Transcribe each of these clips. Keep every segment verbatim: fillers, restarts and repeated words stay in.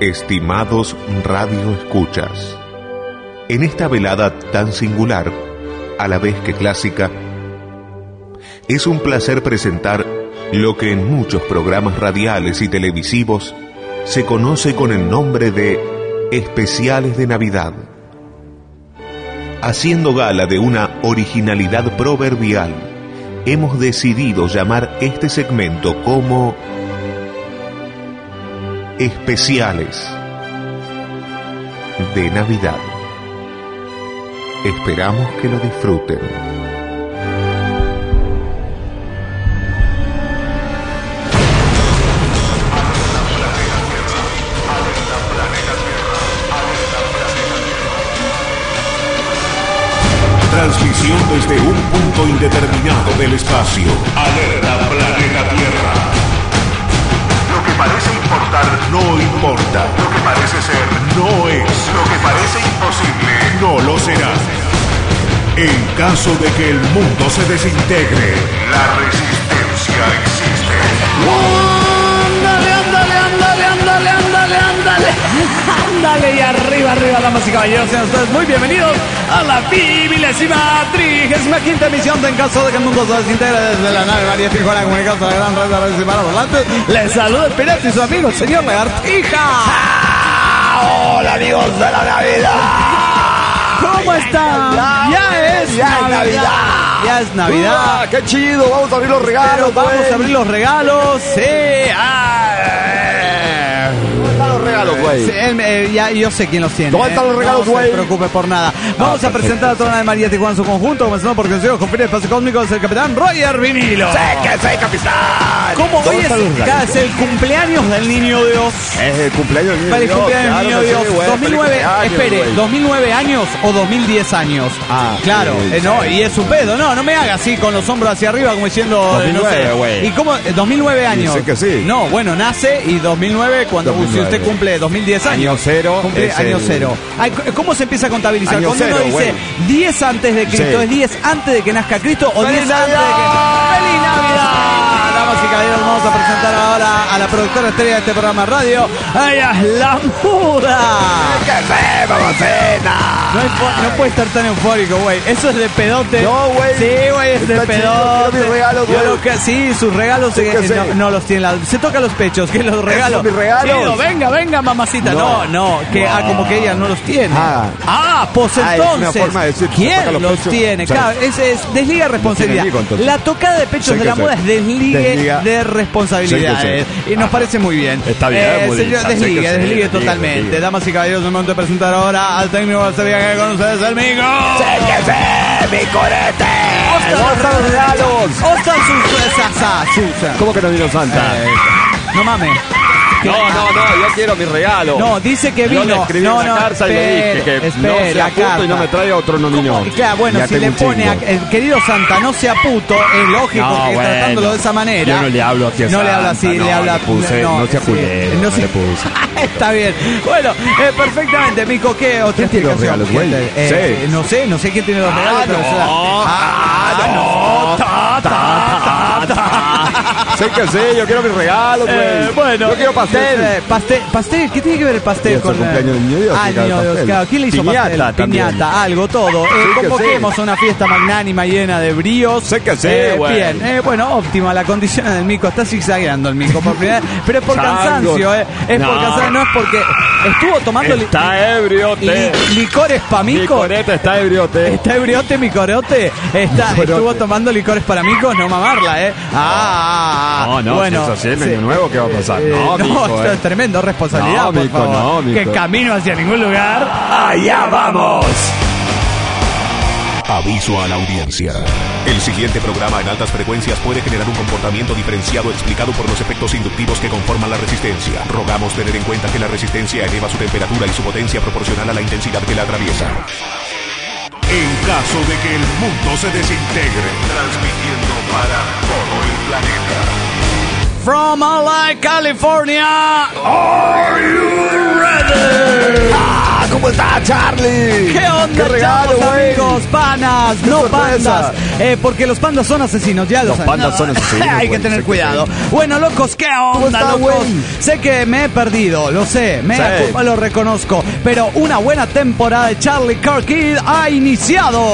Estimados radioescuchas, en esta velada tan singular, a la vez que clásica, es un placer presentar lo que en muchos programas radiales y televisivos se conoce con el nombre de especiales de Navidad. Haciendo gala de una originalidad proverbial, hemos decidido llamar este segmento como Especiales de Navidad. Esperamos que lo disfruten. Transmisión desde un punto indeterminado del espacio. Alerta planeta Tierra. Lo que parece importar no importa. Lo que parece ser no es. Lo que parece imposible no lo será. En caso de que el mundo se desintegre, la resistencia existe. ¡Ándale, ándale, ándale, ándale, ándale, ándale! ¡Ándale! Y arriba, arriba, damas y caballeros, sean ustedes muy bienvenidos a la vigésima, trigésima quinta emisión de En caso de que el mundo se desintegre desde la nave María Tijuana, comunicando a la gran red de redes y para volantes. Les saluda el pirata y su amigo, el señor Lagartija. ¡Ah! ¡Hola, amigos de la Navidad! ¿Cómo están? Ya es ya Navidad. Es Navidad. Ya es Navidad. ¡Ah, qué chido! Vamos a abrir los regalos. Pero vamos güey. a abrir los regalos. Sí. Ah, ¿Dónde están los regalos, güey? Sí, él, eh, ya, yo sé quién los tiene. ¿Dónde están los regalos, No güey? se preocupe por nada. Vamos Ah, a presentar a toda la de María Tijuana en su conjunto, comenzando por consejos con fines de espacio cósmico, es el capitán Roger Vinilo. ¡Sé que soy capitán! Como hoy ¿Dónde es, están los regalos? es el cumpleaños del niño Dios. Es el cumpleaños del niño Feliz Dios. cumpleaños Claro niño que Dios. sí, güey. dos mil nueve, Feliz cumpleaños, espere, güey. ¿dos mil nueve años o dos mil diez años? Ah, claro, sí, eh, sí. no, y es su pedo. No, no me haga así con los hombros hacia arriba como diciendo, eh, no sé. dos mil nueve, güey. ¿Y cómo? Eh, dos mil nueve años. sé que sí. No, bueno, nace y dos mil nueve cuando dos mil nueve. si usted cumple dos mil diez años. Año cero Cumple es año el- cero. Ay, ¿cómo se empieza a contabilizar? Año Cuando uno cero, dice güey. diez antes de Cristo, Sí. ¿es diez antes de que nazca Cristo o ¡Feliz diez antes de que... Navidad! ¡Feliz Navidad! Damas y caballeros, vamos a presentar ahora a la productora estrella de este programa de radio. ¡Ella es la muda! ¡Qué fe, mamacena! No, hay- no puede estar tan eufórico, güey. Eso es de pedote. No, güey. Sí, güey, es de Está chido, pedote. quiero mis regalos, Yo güey. lo que- sí, sus regalos Sí, eh, que sí. no, no los tiene. La, se toca los pechos, que los regalos. mis regalos. Chido, venga, venga, mamacita. No, no, No. que No. ah, como que ella no los tiene. Ah. Ah, pues Ah, es una entonces. forma de decir, se ¿Quién toca los los pechos? tiene? O sea, Claro, ese es desliga responsabilidad. amigo, entonces. La tocada de pechos Sé de que la sé. moda es desligue Desliga. de responsabilidades. Y nos parece muy bien. Está bien, Eh, muy señor, bien. Sé que desligue, sí, desligue desligue, totalmente. desligue. Damas y caballeros, es el momento de presentar ahora al técnico de Sevilla que con ustedes, el Mico. ¡Sé que sé, mi corete! ¿Dónde están los regalos? Oscar Susa, Susa. ¿Cómo que no vino Santa? Eh, no mames. No, no, no, yo quiero mi regalo. No, dice que Yo vino. le escribí no, una no, carta y le dije que espere, no espere, sea la puto carta. y no me traiga otro no niño. ¿Cómo? Claro, bueno, Ya si tengo le un pone a, chingo. el querido Santa no sea puto, es lógico No, que bueno, tratándolo de esa manera. yo no le hablo así a No le habla Santa, así, no, le habla. le puse, no sea sí, culero, no no se- le puse. Está bien. Bueno, eh, perfectamente, Mico, ¿qué otra ¿Quién tiene los explicación? regalos, güey? Eh, Sí. No sé, no sé quién tiene los Ah, regalos. pero no. se da- Ah, Ah, no. no. Ta, ta, ta, ta. Sé que sé, yo quiero mis regalos, güey. Eh, bueno, Yo quiero pastel. eh, pastel, pastel, ¿qué tiene que ver el pastel Y es el con cumpleaños del niño Dios, Ah, que el cae niño el Dios, pastel. claro. ¿Quién le hizo Piñata pastel? también. Piñata, algo, todo. Eh, Sí que convoquemos a una fiesta magnánima llena de bríos. Sé que sí, Eh, güey. Bien, eh, bueno, óptima la condición del Mico. Está zigzagueando el Mico por primera vez, pero es por Chango. cansancio, eh. Es por No. cansancio, no es porque estuvo tomando li- Está ebrio, li- te. licores pa' Mi Mico. corete está ebrio, te. ¿Está ebriote, mi corote? Está, Corote. ¿Estuvo tomando licores para micos? No mamarla, ¿eh? Ah, No, no, bueno, si es así, el sí. año nuevo, ¿qué va a pasar? Eh, No, no, mico, esto eh. es tremendo, responsabilidad, No, por mico, favor. no, mico. Que camino hacia ningún lugar. ¡Allá vamos! Aviso a la audiencia. El siguiente programa en altas frecuencias puede generar un comportamiento diferenciado explicado por los efectos inductivos que conforman la resistencia. Rogamos tener en cuenta que la resistencia eleva su temperatura y su potencia proporcional a la intensidad que la atraviesa. En caso de que el mundo se desintegre, transmitiendo para todo el planeta. From L A, California. Are you ready? Ah, ¿cómo ¿Cómo está, Charlie? ¿Qué onda, ¿Qué regalo, chavos, güey? amigos? Panas, ¿Qué no sorpresa? pandas. Eh, porque los pandas son asesinos, ya Los lo pandas son asesinos, Hay que güey, tener sé que cuidado. sí. Bueno, locos, ¿qué onda, está, locos? güey? Sé que me he perdido, lo sé, me Sí. culpa, lo reconozco. Pero una buena temporada de Charlie Kirk Kid ha iniciado.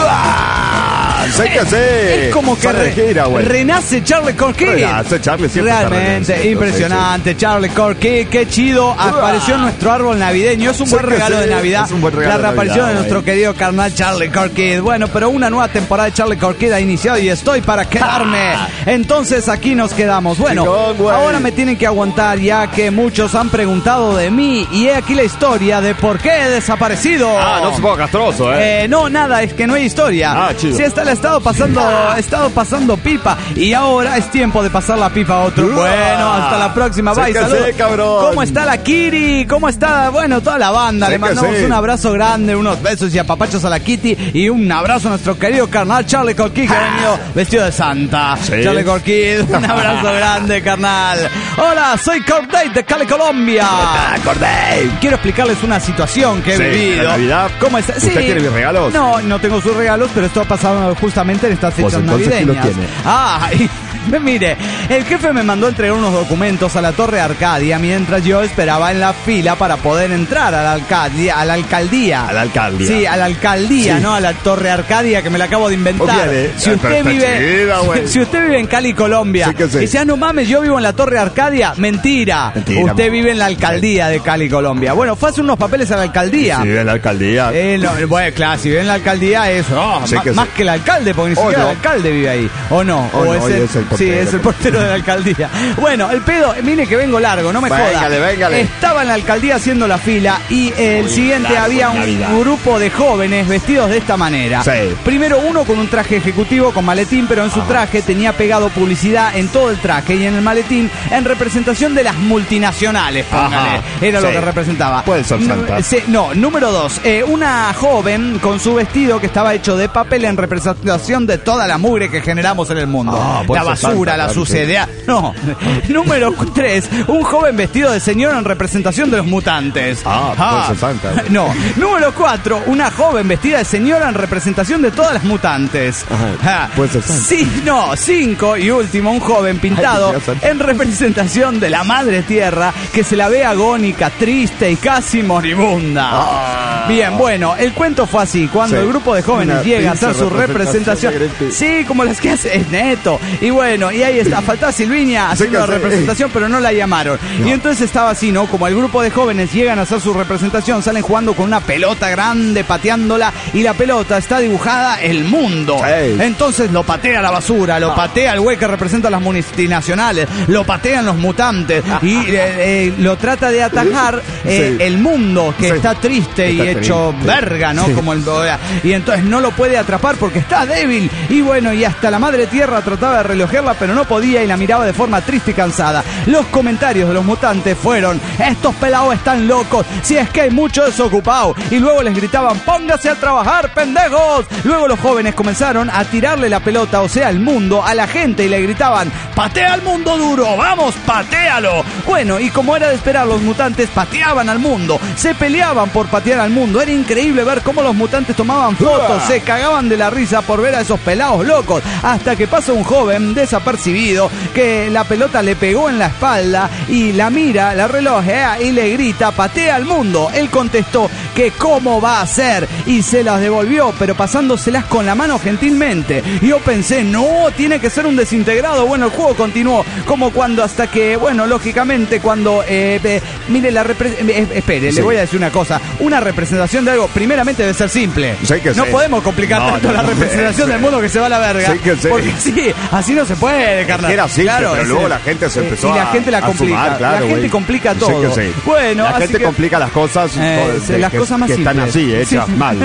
¡Ah! Sé que sí. Es como que Sale de re- gira, güey. renace Charlie Kirk Kid. Renace, Charlie siempre está Realmente renaciendo, impresionante, Charlie Kirk Kid, qué chido. Apareció en nuestro árbol navideño. Es un Sé buen que regalo sí, de Navidad. es un buen regalo La de reaparición Navidad, de nuestro güey. querido carnal Charlie Kirk Kid. Bueno, pero una nueva temporada de Charlie Kirk Kid ha iniciado y estoy para quedarme. Entonces aquí nos quedamos. Bueno, Chingón, güey. ahora me tienen que aguantar ya que muchos han preguntado de mí y he aquí la historia de por qué he desaparecido. Ah, no se ponga castroso, ¿eh? Eh, no, nada, es que no hay historia. Ah, chido. Sí, está, le he estado pasando, he estado pasando pipa y ahora es tiempo de pasar la pipa a otro. Uah. Bueno, hasta la próxima. Sé Bye, que saludos. sí, cabrón. ¿Cómo está la Kiri? ¿Cómo está? Bueno, toda la banda. Sé Le que mandamos sí. un abrazo grande, unos besos y apapachos a la Kitty y un abrazo a nuestro querido carnal Charlie Corkid que ha venido vestido de santa. Sí. Charlie Corkid, un abrazo grande, carnal. Hola, soy Corday de Cali, Colombia. Ah, Corday. Quiero explicarles una situación que he Sí, vivido. ¿la Navidad? ¿Cómo está? ¿Usted quiere mis regalos? No, no tengo sus regalos, pero esto ha pasado justamente en estas Pues fechas entonces, ¿quién navideñas. lo tiene? Ah, y- mire, el jefe me mandó a entregar unos documentos a la Torre Arcadia mientras yo esperaba en la fila para poder entrar a la alcaldía. A la alcaldía. A la alcaldía. Sí, a la alcaldía, Sí. no a la Torre Arcadia que me la acabo de inventar. Obviamente. Si Ah, usted pero está vive, chida, güey. si usted vive en Cali, Colombia, Sí que sí. y dice, ah, no mames, yo vivo en la Torre Arcadia, mentira. Mentira, Usted mamá. vive en la alcaldía de Cali, Colombia. Bueno, fue a hacer unos papeles a la alcaldía. Sí, en la alcaldía. Eh, no, bueno, claro, si vive en la alcaldía es oh, Sí ma- que sí. más que el alcalde, porque ni O siquiera no. el alcalde vive ahí. ¿O no? O no, y el, es el sí, portero. es el portero de la alcaldía. Bueno, el pedo, mire que vengo largo, no me joda. Véngale, véngale. Estaba en la alcaldía haciendo la fila y el siguiente largo había en un Navidad. grupo de jóvenes vestidos de esta manera. Sí. Primero uno con un traje ejecutivo con maletín, pero en su traje tenía pegado publicidad en todo el traje y en el maletín en representación de las multinacionales, póngale. Ajá, Era lo sí. que representaba. Puede ser No, Santa. sí, no, número dos. eh, una joven con su vestido que estaba hecho de papel en representación de toda la mugre que generamos en el mundo. Ah, puede la ser basura, Santa, la claro, suciedad. No. Número tres. Un joven vestido de señor en representación de los mutantes. Ah, puede ser Santa, güey. No. Número cuatro. Una joven vestida de señora en representación de todas las mutantes. Ajá, Ah, puede ser Santa. Sí, no. Cinco. Y último, un joven pintado Ay, Dios santo. en representación de la madre tierra que se la ve agónica, triste y casi moribunda. Ah. Bien, bueno, el cuento fue así. Cuando Sí. el grupo de jóvenes Una llega a hacer pinche su representación. representación de Sí, como las que hace es neto. Y bueno, y ahí está. Faltaba Silvinia haciendo la que sí. representación, pero no la llamaron. Y entonces estaba así, ¿no? Como el grupo de jóvenes llegan a hacer su representación, salen jugando con una pelota grande, pateándola, y la pelota está dibujada el mundo. Sí. Entonces lo patea a la basura, lo patea el güey que representa a las multinacionales, lo patean los mutantes y eh, eh, lo trata de atajar eh, Sí. el mundo que Sí. está triste y Está hecho triste. verga, ¿no? Sí. Como el y entonces no lo puede atrapar porque está débil. Y bueno, y hasta la madre tierra trataba de relojearla, pero no podía y la miraba de forma triste y cansada. Los comentarios de los mutantes fueron: estos pelados están locos, si es que hay mucho desocupado. Y luego les gritaban: póngase a trabajar, pendejos. Luego los jóvenes comenzaron a tirarle la pelota, o sea, el mundo, a la gente y le gritaban: patea al mundo duro, vamos, patealo. Bueno, y como era de esperar, los mutantes pateaban al mundo, se peleaban por patear al mundo. Era increíble ver cómo los mutantes tomaban fotos, se cagaban de la risa por ver a esos pelados locos, hasta que pasa un joven desapercibido que la pelota le pegó en la espalda y la mira, la relojea y le grita: patea al mundo. Él contestó que cómo va a ser y se las devolvió, pero pasándoselas con la mano gentilmente. Y yo pensé, no, tiene que ser un desintegrado. Bueno, el juego continuó como cuando hasta que, bueno, lógicamente cuando, eh, eh, mire la repre- eh, espere, Sí. le voy a decir una cosa, una representación de algo primeramente debe ser simple. Sí que no sí. podemos complicar No, tanto no, la no, representación sí. del mundo que se va a la verga. Sí que sí. Porque sí, así no se puede, carnal. Era simple, pero ese- luego la gente se eh, empezó y la a- gente la a complica. sumar, claro, la gente güey. complica Sí todo. que sí. Bueno, La así gente que- complica las cosas Eh, todo, sí, de- las que, cosas más que están simples. así, hechas Sí. mal.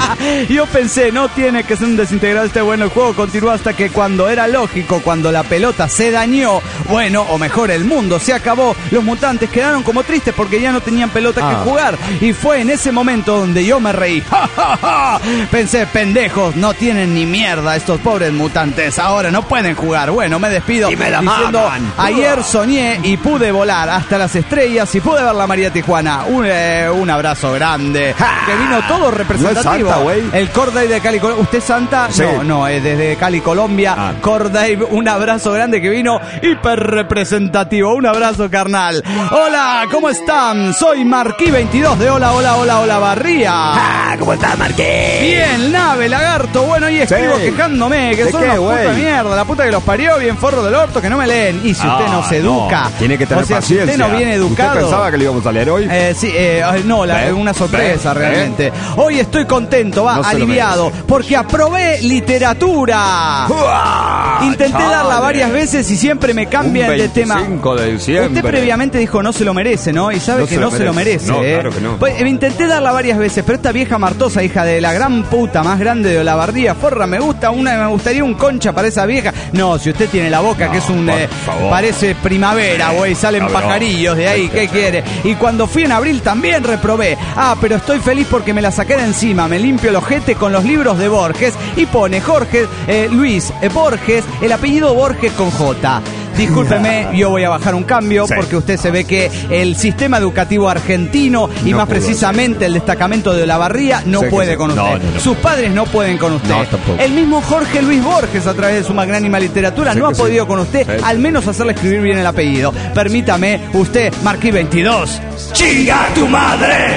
Yo pensé, no tiene que ser un desintegrado este bueno. El juego continuó hasta que cuando era lógico, cuando la pelota se dañó, bueno, o mejor el mundo se acabó, los mutantes mutantes quedaron como tristes porque ya no tenían pelota Ah. que jugar. Y fue en ese momento donde yo me reí. ¡Ja, ja, ja! Pensé, pendejos, no tienen ni mierda estos pobres mutantes. Ahora no pueden jugar. Bueno, me despido Y me la diciendo, maman. ayer soñé y pude volar hasta las estrellas y pude ver la María Tijuana. Un, eh, un abrazo grande. ¡Ja! Que vino todo representativo. No es Santa, güey. El Core Dave de Cali, Colombia. ¿Usted es Santa? Sí. No, no, es desde Cali, Colombia. Ah. Core Dave, un abrazo grande que vino hiper representativo. Un abrazo, carnal. Hola, ¿cómo están? Soy Marquí veintidós de Hola, Hola, Hola, Hola, Barría. Ah, ¿cómo estás, Marqués? Bien, nave, lagarto, bueno, y escribo Sí. quejándome, que ¿De son qué, unos puta güey? mierda, la puta que los parió, bien forro del orto, que no me leen. Y si usted Ah, no se educa, no, tiene que tener o sea, paciencia. si usted no viene educado. ¿Usted pensaba que le íbamos a leer hoy? Eh, sí, eh, ay, no, la- ¿Ve? una sorpresa ¿Ve? realmente. Hoy estoy contento, va, No se lo aliviado, merece. porque aprobé literatura. ¡Uah! Intenté Chale. darla varias veces y siempre me cambian Un de tema. veinticinco de diciembre. Usted previamente dijo no se lo merece, ¿no? Y sabe No que se no lo se lo merece. merece, No, ¿eh? claro que no. Pues, eh, intenté darla varias veces, pero esta vieja martosa, hija de la gran puta más grande de Olavarría, forra, me gusta una, me gustaría un concha para esa vieja. No, si usted tiene la boca No, que es un por eh, favor. parece primavera, güey, salen Cabrón. pajarillos de ahí, ¿qué quiere? Y cuando fui en abril también reprobé. Ah, pero estoy feliz porque me la saqué de encima, me limpio el ojete con los libros de Borges y pone Jorge eh, Luis eh, Borges, el apellido Borges con J. Discúlpeme, yo voy a bajar un cambio Sí. porque usted se ve que el sistema educativo argentino y No más pudo precisamente el destacamento de Olavarría no Sé que puede sí. con usted. No, no, no. Sus padres no pueden con usted. No, tampoco. El mismo Jorge Luis Borges a través de su magnánima literatura Sé no ha que sí. podido con usted, Sí. al menos hacerle escribir bien el apellido. Permítame, usted, Marquí veintidós. ¡Chinga tu madre!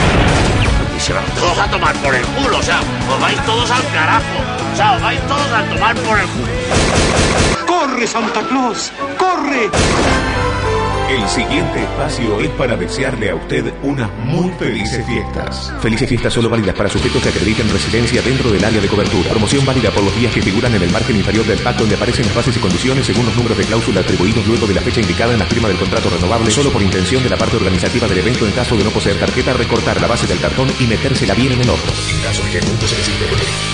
Y se van todos a tomar por el culo, o sea, os vais todos al carajo. O sea, os vais todos a tomar por el culo. ¡Corre, Santa Claus! ¡Corre! El siguiente espacio es para desearle a usted unas muy felices fiestas. Felices fiestas solo válidas para sujetos que acrediten residencia dentro del área de cobertura. Promoción válida por los días que figuran en el margen inferior del pacto donde aparecen las bases y condiciones según los números de cláusula atribuidos luego de la fecha indicada en la firma del contrato renovable, solo por intención de la parte organizativa del evento en caso de no poseer tarjeta, recortar la base del cartón y metérsela bien en el otro. En caso de que nunca se necesite.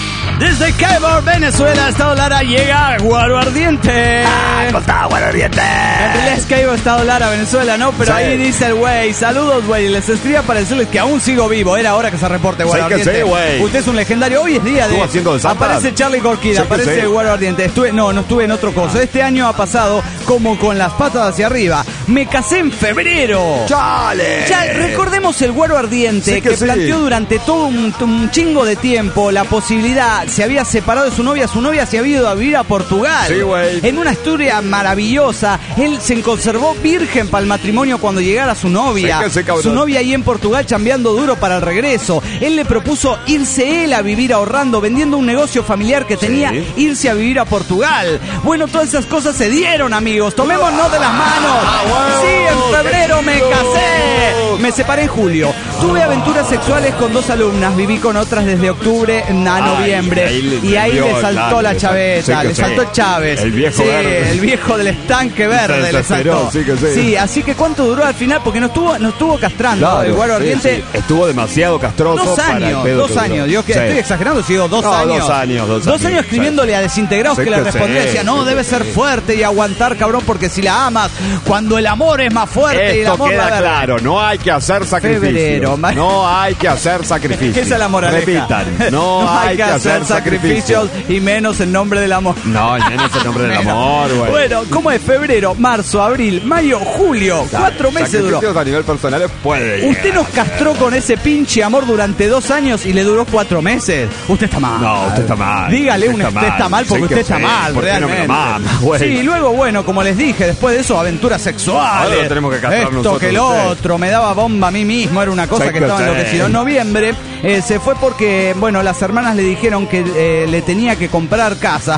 Desde Cabo, Venezuela, Estado Lara, llega Guaruardiente. Ah, contaba, Guaruardiente. En realidad es Cabo, Estado Lara, Venezuela, ¿no? Pero Sí. ahí dice el güey, saludos, güey. Les escribía para decirles que aún sigo vivo. Era hora que se reporte, Guaruardiente. sí, güey. Usted es un legendario. Hoy es día de... ¿Estuvo haciendo de Santa? Aparece Charlie Corquida, Sí que aparece sí. Guaruardiente. Estuve... No, no estuve en otro coso. Este año ha pasado como con las patas hacia arriba. Me casé en febrero. ¡Chale! Ya, recordemos el Guaro Ardiente Sí que, que sí. planteó durante todo un, un chingo de tiempo la posibilidad, se había separado de su novia, su novia se había ido a vivir a Portugal. Sí, güey. En una historia maravillosa, él se conservó virgen para el matrimonio cuando llegara su novia. Sí que sí, cabrón. Su novia ahí en Portugal chambeando duro para el regreso. Él le propuso irse él a vivir ahorrando, vendiendo un negocio familiar que tenía, irse a vivir a Portugal. Bueno, todas esas cosas se dieron, amigos. Tomémonos de las manos. Ah, Sí, en febrero qué me chido. casé. Me separé en julio. Tuve aventuras sexuales con dos alumnas. Viví con otras desde octubre a noviembre. ahí le- y ahí dio, le saltó claro, la le sal- chaveta. sí que le sí. saltó Chávez. El viejo Sí, verde. el viejo del estanque verde Se le desesperó, saltó. sí que sí. así que ¿cuánto duró al final? Porque nos estuvo, nos estuvo castrando. Claro, el Guaro sí, Ardiente. sí. Estuvo demasiado castroso. Dos para el años, pedo dos que duró. años. Dios, que Sí. estoy exagerando si digo dos No, años. dos años, dos años, años escribiéndole a desintegrados Sí que le que respondía. sí, Decía, no, sí que debe ser sí. fuerte y aguantar, cabrón, porque si la amas, cuando el amor es más fuerte y el Esto amor queda la verdad. claro, no hay que hacer sacrificios. Febrero, ma- no hay que hacer sacrificios. Esa es la moraleja. Repitan, no, hay que hacer sacrificios. y menos en nombre del amor. No, y menos el nombre del Menos. amor, güey. Bueno, ¿cómo es? Febrero, marzo, abril, mayo, julio. Cuatro meses duró. Sacrificios a nivel personal puede llegar. Usted nos castró con ese pinche amor durante dos años y le duró cuatro meses. Usted está mal. No, usted está mal. Dígale, Usted un, está usted está mal. mal porque Sí que usted está sí. mal, ¿Por qué no me realmente. lo mama, güey? Sí, y luego, bueno, como les dije, después de eso, aventuras sexuales. Ahora lo tenemos que castrar Esto nosotros, que lo usted. otro, me daba bomba a mí mismo, era una cosa Sí que que estaba sí. enloquecido. En noviembre eh, se fue porque, bueno, las hermanas le dijeron que eh, le tenía que comprar casa.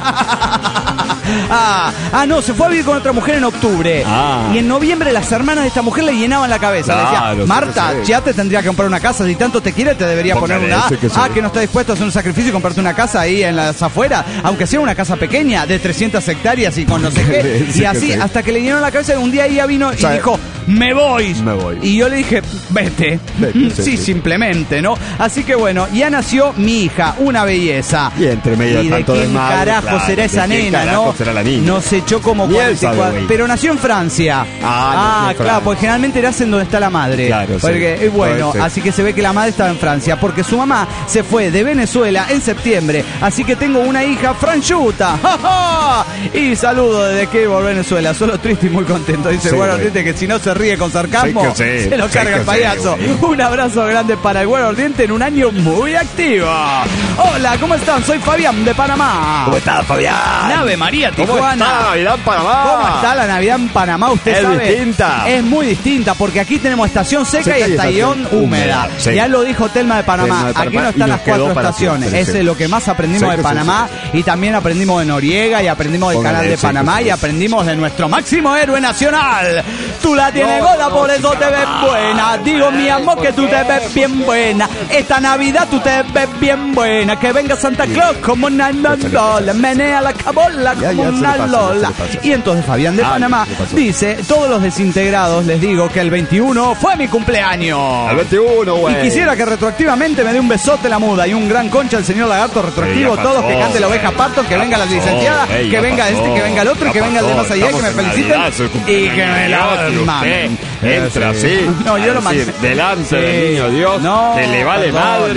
Ah, ah, no, se fue a vivir con otra mujer en octubre. Ah. Y en noviembre las hermanas de esta mujer le llenaban la cabeza. Le Claro, decían, sí Marta, que sí. ya te tendría que comprar una casa. Si tanto te quiere, te debería Porque poner una. sí que sí. Ah, que no está dispuesto a hacer un sacrificio y comprarte una casa ahí en las afueras. Aunque sea una casa pequeña, de trescientas hectáreas y con no sé qué. Sí Y que así, sí. hasta que le llenaron la cabeza. Un día ella vino y sea, dijo, me voy. Me voy. Y yo le dije, vete. Vete, sí, sí, sí. simplemente, ¿no? Así que bueno, ya nació mi hija, una belleza. Y entre medio de ¿Y de tanto quién desmadre, carajo claro, será ¿de esa quién nena, carajo no? será la niña? Nos echó como Ni él cuarenta y sabe, cuatro. güey. Pero nació en Francia. Ah, nació en claro, Francia. porque generalmente era en donde está la madre. Claro, sí. Porque, eh, bueno, Puede ser. así que se ve que la madre estaba en Francia, porque su mamá se fue de Venezuela en septiembre. Así que tengo una hija franchuta. ¡Ja, ja! Y saludo desde Keyboard, Venezuela. Solo triste y muy contento. Dice Sí, Güero güey. Ardiente que si no se ríe con sarcasmo, Sí que sí, se lo sí carga que el sí, payaso. güey. Un abrazo grande para el Güero Ardiente en un año muy activo. Hola, ¿cómo están? Soy Fabián de Panamá. ¿Cómo estás, Fabián? Nave María, ¿Cómo Tijuana. está Navidad en Panamá? ¿Cómo está la Navidad en Panamá? Usted Es sabe. distinta. Es muy distinta porque aquí tenemos estación seca, Seca y y estación estación húmeda. húmeda, sí. Ya lo dijo Telma de Panamá. Telma de Panamá, Aquí no y están nos las cuatro quedó para estaciones. siempre, Ese sí. es lo que más aprendimos Sí, de que sí, Panamá. Y también aprendimos de Noriega y aprendimos del Póngale, canal de sí, Panamá que sí. y aprendimos de nuestro máximo héroe nacional. Tú la tienes No, goda, no, por eso te ves buena. Digo, mi amor, que tú te ves bien buena. Esta Navidad tú te ves bien buena. Que venga Santa Claus como una lola. Menea la cabola Ya, como ya, se le una pasa, lola. se le pasa. Y entonces Fabián de Ah, Panamá ¿qué pasó? dice, todos los desintegrados les digo que el veintiuno fue mi cumpleaños. Al veintiuno, güey. Y quisiera que retroactivamente me dé un besote la muda y un gran concha al señor Lagarto retroactivo. Sí, ya pasó, Todos que cante la oveja güey. Parton, que Ya venga la pasó, licenciada, güey, que ya venga pasó, este, que venga el otro, y ya que venga el de pasó. más allá, que me Estamos en feliciten Navidad, es el y cumpleaños que me de la Dios, y usted mamen. entra así, No, yo lo es mandé. decir, delante Sí. del niño Dios, No, que le vale perdón, madre.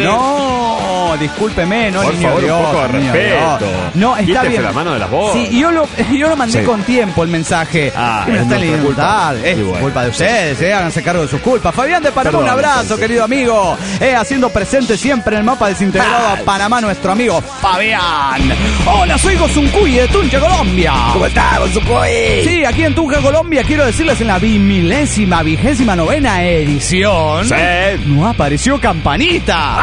No, discúlpeme, no, Por niño favor, un Dios, poco de niño respeto. Dios. No, está Quítese bien. la mano de la voz. Sí, y yo lo, yo lo mandé Sí. con tiempo el mensaje. Ah, y me lo es están nuestra leyendo culpa. tarde. Es Y bueno. culpa de ustedes, eh, háganse cargo de sus culpas. Fabián de Panamá, Perdón, un abrazo, entonces. querido amigo. Eh, haciendo presente siempre en el mapa desintegrado a Panamá, nuestro amigo Fabián. Hola, soy Gozuncuy de Tunja, Colombia. ¿Cómo está, Gonzucoy? Sí, aquí en Tunja, Colombia, quiero decirles en la bimilésima, vigésima novena edición. Sí. No apareció Campanita.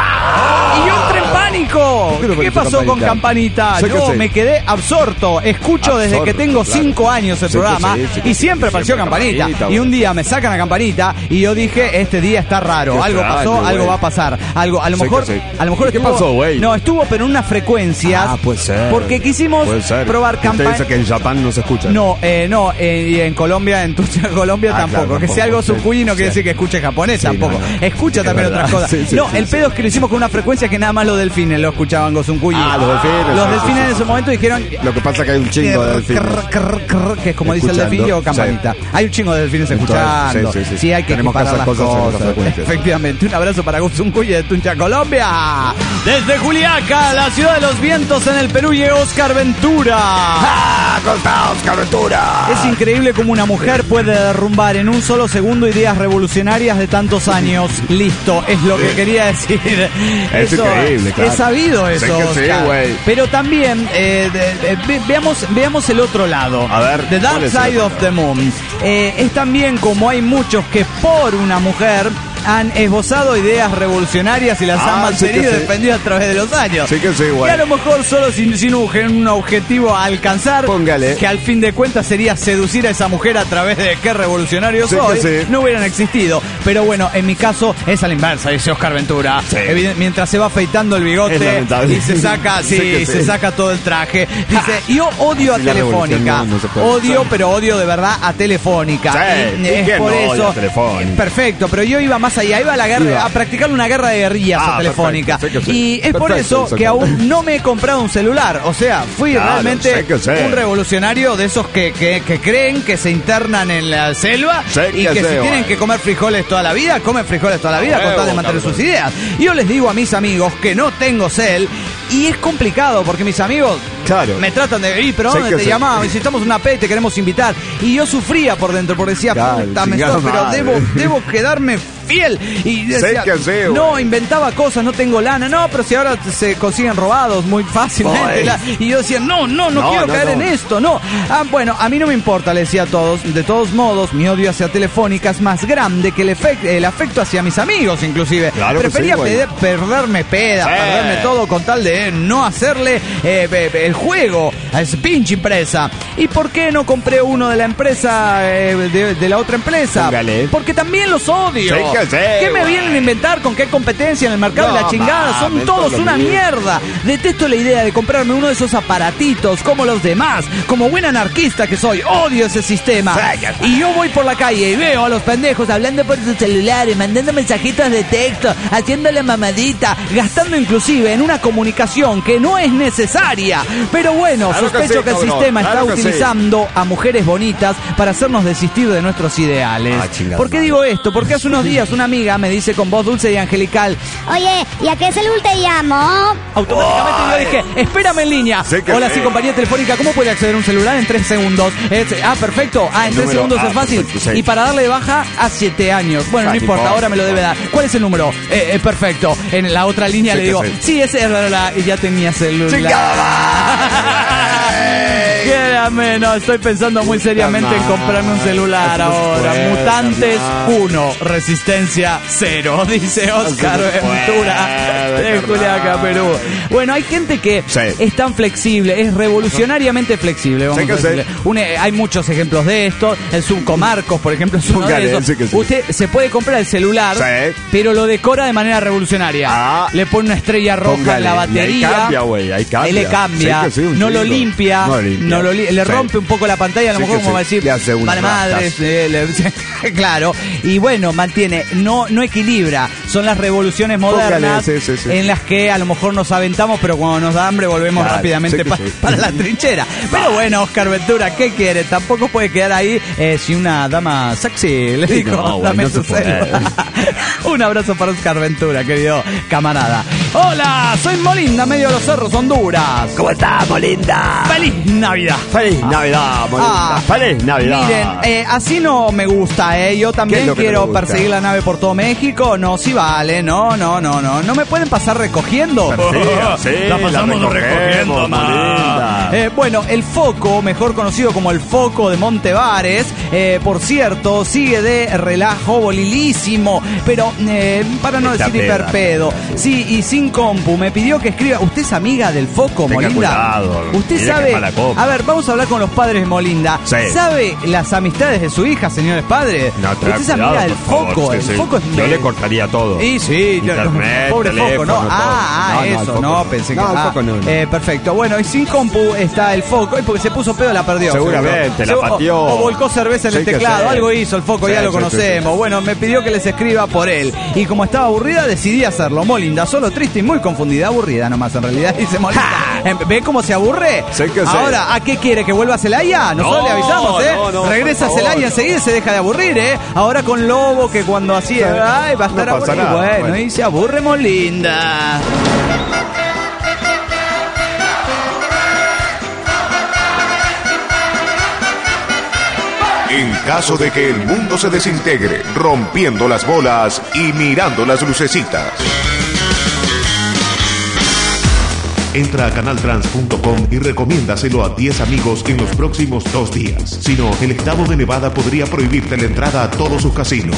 Y yo entré en pánico. ¿Por qué no ¿Qué apareció pasó con Campanita? Campanita? Sé que No, sí. me quedé absorto. Escucho desde Absorto, que tengo claro. cinco años el Sé que programa sí, sé que y sí, siempre apareció siempre Campanita. Campanita, Y un bueno. día me sacan a Campanita y yo dije, este día está raro. Qué Algo extraño, pasó, güey. algo va a pasar. Algo, a lo Sé mejor, que sí. a lo mejor ¿Y qué estuvo- pasó, güey? No, estuvo pero en unas frecuencias. Ah, puede ser. Porque quisimos Puede ser. probar Usted Campanita. dice que en Japón no se escucha. No, eh, no, eh, y en Colombia, en Tunja, Colombia Ah, tampoco. claro, que sea algo tampoco, sí. sucuyi no quiere Sí. decir que escuche japonés Sí, tampoco. no, no. Escucha Es también verdad. otras cosas. Sí, sí, no, sí, el sí. pedo es que lo hicimos con una frecuencia que nada más los delfines lo escuchaban Gozuncuyi. Ah, los delfines, Los sí, delfines sí, en sí. ese momento dijeron. Lo que pasa es que hay un chingo de delfines. crr, crr, crr, que es como dice el delfín, Escuchando, yo campanita. Hay un chingo de delfines Entonces, escuchando. sí, sí, sí. hay que Tenemos que equiparar hacer las cosas en otras cosas. frecuencias. Efectivamente, un abrazo para Gozuncuyi de Tunja, Colombia. Desde Juliaca, la ciudad de los vientos en el Perú, llega Oscar Ventura. ¡Ah! ¿Cómo está, Oscar Ventura? Es increíble cómo una mujer puede derrumbar en un solo segundo ideas revolucionarias de tantos años. Listo, es lo que quería decir. Es increíble, claro. Es sabido Sé eso, que sí, Oscar. güey. Pero también, eh, de- de- ve- veamos, veamos el otro lado. A ver, The Dark ¿cuál es el Side otro of the Moon. Eh, es también como hay muchos que por una mujer han esbozado ideas revolucionarias y las Ah, han mantenido sí que y sí. defendido a través de los años. Sí que sí, güey. Y a lo mejor solo sin, sin un, un objetivo a alcanzar, Póngale. que al fin de cuentas sería seducir a esa mujer a través de qué revolucionario Sí soy, que sí. no hubieran existido. Pero bueno, en mi caso es a la inversa, dice Oscar Ventura. Sí. Evident- mientras se va afeitando el Es bigote lamentable. y se saca, sí, Sí que se sí. saca todo el traje. Dice, yo odio a Sí, la Telefónica. revolución no- no se puede. Odio, Sí. pero odio de verdad a Telefónica. Sí, Y ¿y es quién por no odia eso. a Telefónica? Perfecto, pero yo iba más allá, iba a la guerra, Iba. a practicar una guerra de guerrillas Ah, a Telefónica. perfecto, sé que sí. Y es por Perfecto, eso que exactamente. aún no me he comprado un celular. O sea, fui Claro, realmente sé que sí. un revolucionario de esos que, que, que creen que se internan en la selva Sé y que que sí, si tienen bueno. que comer frijoles toda la vida, comen frijoles toda la vida con Huevo, tal de mantener cabrón. sus ideas. Y yo les digo a mis amigos que no tengo cel y es complicado porque mis amigos Claro. me tratan de ir, pero Sé ¿dónde que te sí. llamamos? Necesitamos una P, te queremos invitar. Y yo sufría por dentro porque decía, Claro, puta, me chingada estoy- pero madre. debo, debo quedarme fiel. Y Sé decía, que sí, güey. no, inventaba cosas, no tengo lana. No, pero si ahora se consiguen robados muy fácilmente. Ay. la- y yo decía, no, no, no, No, quiero no, caer no. en esto, no. Ah, bueno, a mí no me importa, le decía a todos. De todos modos, mi odio hacia Telefónica es más grande que el, efect- el afecto hacia mis amigos, inclusive. Claro que Prefería sí, güey. pede- perderme peda, Sí. perderme todo con tal de no hacerle eh, be- be- el juego a esa pinche empresa. ¿Y por qué no compré uno de la empresa, eh, de, de la otra empresa? Póngale. Porque también los odio. Sí que sí, ¿Qué me güey. vienen a inventar con qué competencia en el mercado No, de la chingada? Son mames, todos todo lo una mismo. mierda. Detesto la idea de comprarme uno de esos aparatitos como los demás. Como buen anarquista que soy, odio ese sistema. Y yo voy por la calle y veo a los pendejos hablando por sus celulares, mandando mensajitos de texto, haciendo la mamadita, gastando inclusive en una comunicación que no es necesaria. Pero bueno, Claro que sospecho sí, que el cabrón, sistema claro está que sí. utilizando a mujeres bonitas para hacernos desistir de nuestros ideales. Ah, chingada ¿Por qué madre. digo esto? Porque hace unos días una amiga me dice con voz dulce y angelical, Oye, ¿y a qué celular te llamo? automáticamente yo dije, espérame en línea. Sé que Hola, sí. sí, compañía telefónica, ¿cómo puede acceder a un celular en tres segundos? Es- ah, perfecto. Ah, en El tres número- segundos ah, es fácil. perfecto, sí. Y para darle de baja a siete años. Bueno, Ah, no importa, tipo, ahora me lo debe dar. ¿Cuál es el número? Eh, eh, perfecto. En la otra línea Sí le que digo, sí. sí, ese es la, la- y ya tenía celular. ¡Chingada! Quédame, no, estoy pensando muy seriamente en comprarme un celular No se ahora. puede, Mutantes carnal. uno, resistencia cero, dice Oscar No se puede, Ventura de carnal. Juliaca, Perú. Bueno, hay gente que Sí. es tan flexible, es revolucionariamente flexible, vamos Sí que a decirle. sí. Un- eh, hay muchos ejemplos de esto. El Subcomarcos, por ejemplo, es uno Póngale, de esos. sí que sí. Usted se puede comprar el celular, Sí. pero lo decora de manera revolucionaria. Ah. Le pone una estrella roja en Póngale, la y ahí batería. cambia, güey, ahí cambia. Ahí le cambia, Sí que sí, un no lo chingo. limpia, No limpia. no lo li- le Sí. rompe un poco la pantalla, a lo Sí mejor que como va a sí, decir, le hace unas vale madre, rastas. eh, le- claro, y bueno, mantiene, no, no equilibra, son las revoluciones modernas Póngale, sí, sí, sí. en las que a lo mejor nos aventamos, pero cuando nos da hambre volvemos Claro, rápidamente sí que pa- sí. para la trinchera. Pero bueno, Oscar Ventura, ¿qué quiere? Tampoco puede quedar ahí eh, si una dama sexy le Sí, dijo, no, güey, dame no tu se puede. celu. Un abrazo para Oscar Ventura, querido camarada. Hola, soy Molinda, medio de los cerros, Honduras. ¿Cómo estamos, linda? ¡Feliz Navidad! ¡Feliz Navidad, Molinda! Ah, ¡Feliz Navidad! Miren, eh, así no me gusta, ¿eh? Yo ¿Qué es también lo que no quiero le gusta? perseguir la nave por todo México. No, sí vale, no, no, no, no. ¿No me pueden pasar recogiendo? Perfecto, sí, la pasamos la recogiendo, recogemos, ma. Molinda. Eh, bueno, el Foco, mejor conocido como el Foco de Montevares, eh, por cierto, sigue de relajo bolilísimo, pero eh, para no Está decir peda. hiperpedo. Sí, y sin compu, me pidió que escriba. ¿Usted es amiga del Foco, Tenga Molinda? cuidado, ¿Usted mira sabe? que mala copa. A ver, vamos a hablar con los padres de Molinda. Sí. ¿Sabe las amistades de su hija, señores padres? No, Usted tenga es amiga cuidado, del por favor, Foco. sí, El sí. Foco es Yo le cortaría todo. Y sí, yo- Internet, pobre Foco, teléfono, ¿no? todo. Ah, ah, No, no, el eso, Foco no, no. pensé que. No, el ah, Foco no, no. eh, perfecto. Bueno, y sin compu está el Foco. Y porque se puso pedo, la perdió. Seguramente, seguro. la O- pateó. O, volcó cerveza en Sí el que teclado. sí. Algo hizo el Foco, Sí, ya lo sí, conocemos. sí, sí. Bueno, me pidió que les escriba por él. Y como estaba aburrida, decidí hacerlo. Molinda, solo triste y muy confundida. Aburrida nomás, en realidad, dice Molinda. Eh, ¿Ve cómo se aburre? Sí que sí. Ahora, ¿a qué quiere? ¿Que vuelva a Celaya? Nosotros No, le avisamos, ¿eh? no, no, Regresa a por favor. Celaya enseguida y se deja de aburrir, ¿eh? Ahora con Lobo, que cuando hacía. Ay, va a estar No pasa aburrido. nada, Bueno, bueno. y se aburre Molinda. En caso de que el mundo se desintegre, rompiendo las bolas y mirando las lucecitas. Entra a canaltrans punto com y recomiéndaselo a diez amigos en los próximos dos días. Si no, el estado de Nevada podría prohibirte la entrada a todos sus casinos.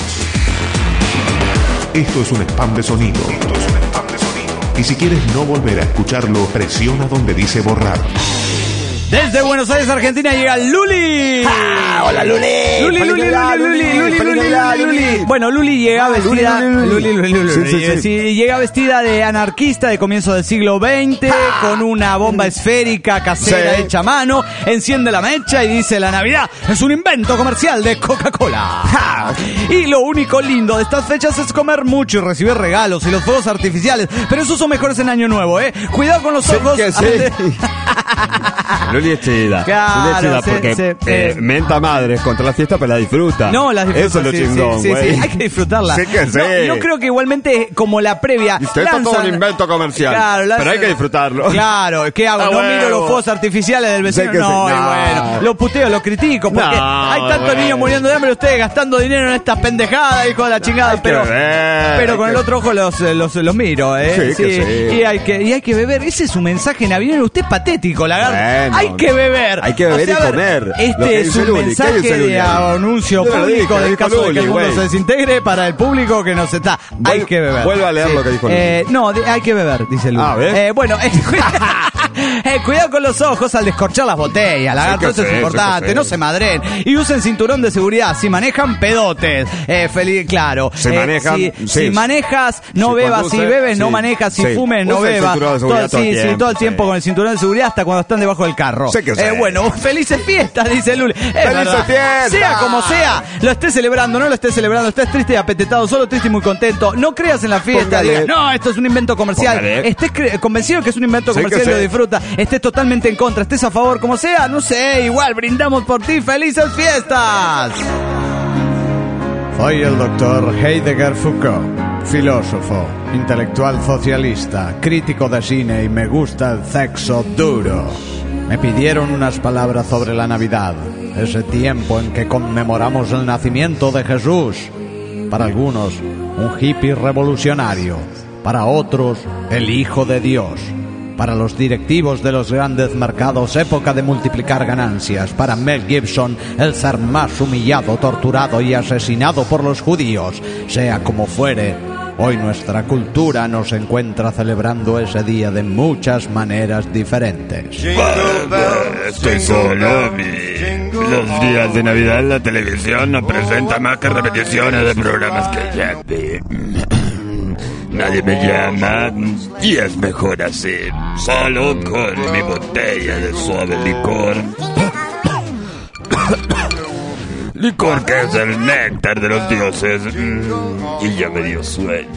Esto es un spam de sonido. Esto es un spam de sonido. Y si quieres no volver a escucharlo, presiona donde dice borrar. Desde Buenos Aires, Argentina, llega Luli. Ah, hola, Luli. Luli, Feliz Luli, Navidad, Luli, Luli, Luli, Feliz Luli, Navidad, Luli, Luli. Luli. Bueno, Luli llega Ah, Luli, vestida. Luli, Luli. Luli, Luli, Luli, Sí, sí, Luli. sí. Sí, llega vestida de anarquista de comienzo del siglo veinte, con una bomba esférica casera Sí. hecha a mano. Enciende la mecha y dice: la Navidad es un invento comercial de Coca-Cola. Ja. Y lo único lindo de estas fechas es comer mucho y recibir regalos y los fuegos artificiales. Pero esos son mejores en Año Nuevo, ¿eh? Cuidado con los Sí ojos. que sí. Luli es chida. Claro, Luli es chida sí, porque sí, eh, eh. menta madres contra la fiesta, pero la disfruta. No, las disfruto, Eso es lo sí, chingón, sí, sí, güey. sí, hay que disfrutarla. Sí que sí. No, yo creo que igualmente como la previa. Dice, esto es todo un invento comercial, Claro, lanzan- pero hay que disfrutarlo. Claro, ¿qué hago? Ah, no huevo. miro los fuegos artificiales del vecino. Sí que sí. No, y No. bueno, lo puteo, lo critico, porque No, hay tantos bueno. niños muriendo de hambre, ustedes gastando dinero en estas pendejadas, hijo de la chingada, Hay que pero beber, pero hay con que- el otro ojo los, los, los miro, ¿eh? Sí, que sí. Y hay que, y hay que beber, ese es su mensaje navideño, usted es patético, lagarto. Bueno, hay que beber. hay que beber y a ver, comer. Lo Este que es dice un Luli, ¿qué mensaje dice Luli de ahí? anuncio Yo lo público dije, del dijo caso de que el Luli, mundo güey. se desintegre para el público que nos está. Hay Vuel- que beber. vuelva a leer lo que dijo Luli. Eh, no, de- hay que beber, dice Luli. Ah, ¿ves? Eh, bueno, Eh, cuidado con los ojos al descorchar las botellas, lagarto, Sí, eso es sí, importante, sí, sí. no se madren. Y usen cinturón de seguridad, si manejan pedotes. Eh, feliz, claro. Si Eh, manejan, si, sí. si manejas, no Si bebas, conduce, si bebes, no sí. manejas, si Sí. fumes, no Usa el bebas. cinturón de seguridad todo el sí, sí, tiempo, todo el tiempo sí. con el cinturón de seguridad hasta cuando están debajo del carro. Sé que Eh, sé. bueno, felices fiestas, dice Luli. Es ¡Felices verdad. fiestas! Sea como sea, lo estés celebrando, no lo estés celebrando, estés triste y apetetado, solo triste y muy contento. No creas en la fiesta, Póngale. digas, no, esto es un invento comercial. Póngale. Estés cre- convencido que es un invento Sí que comercial y lo sí. disfruta. Estés totalmente en contra, estés a favor, como sea, no sé, igual brindamos por ti. ¡Felices fiestas! Soy el doctor Heidegger Foucault, filósofo, intelectual socialista, crítico de cine y me gusta el sexo duro. Me pidieron unas palabras sobre la Navidad, ese tiempo en que conmemoramos el nacimiento de Jesús. Para algunos, un hippie revolucionario. Para otros, el Hijo de Dios. Para los directivos de los grandes mercados, época de multiplicar ganancias. Para Mel Gibson, el ser más humillado, torturado y asesinado por los judíos. Sea como fuere, hoy nuestra cultura nos encuentra celebrando ese día de muchas maneras diferentes. Estoy solo. Mi- Los días de Navidad en la televisión no presentan más que repeticiones de programas que ya vi. Nadie me llama y es mejor así, solo con mi botella de suave licor. Licor que es el néctar de los dioses. Mm, Y ya me dio sueño.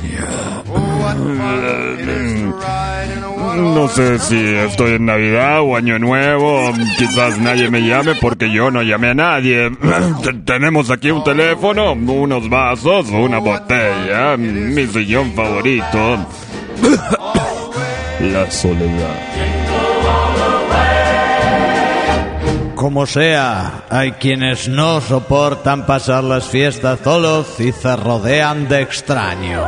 Mm, No sé si estoy en Navidad o Año Nuevo. Quizás nadie me llame porque yo no llamé a nadie. Tenemos aquí un teléfono, unos vasos, una botella, mi sillón favorito. La soledad. Como sea, hay quienes no soportan pasar las fiestas solos y se rodean de extraños.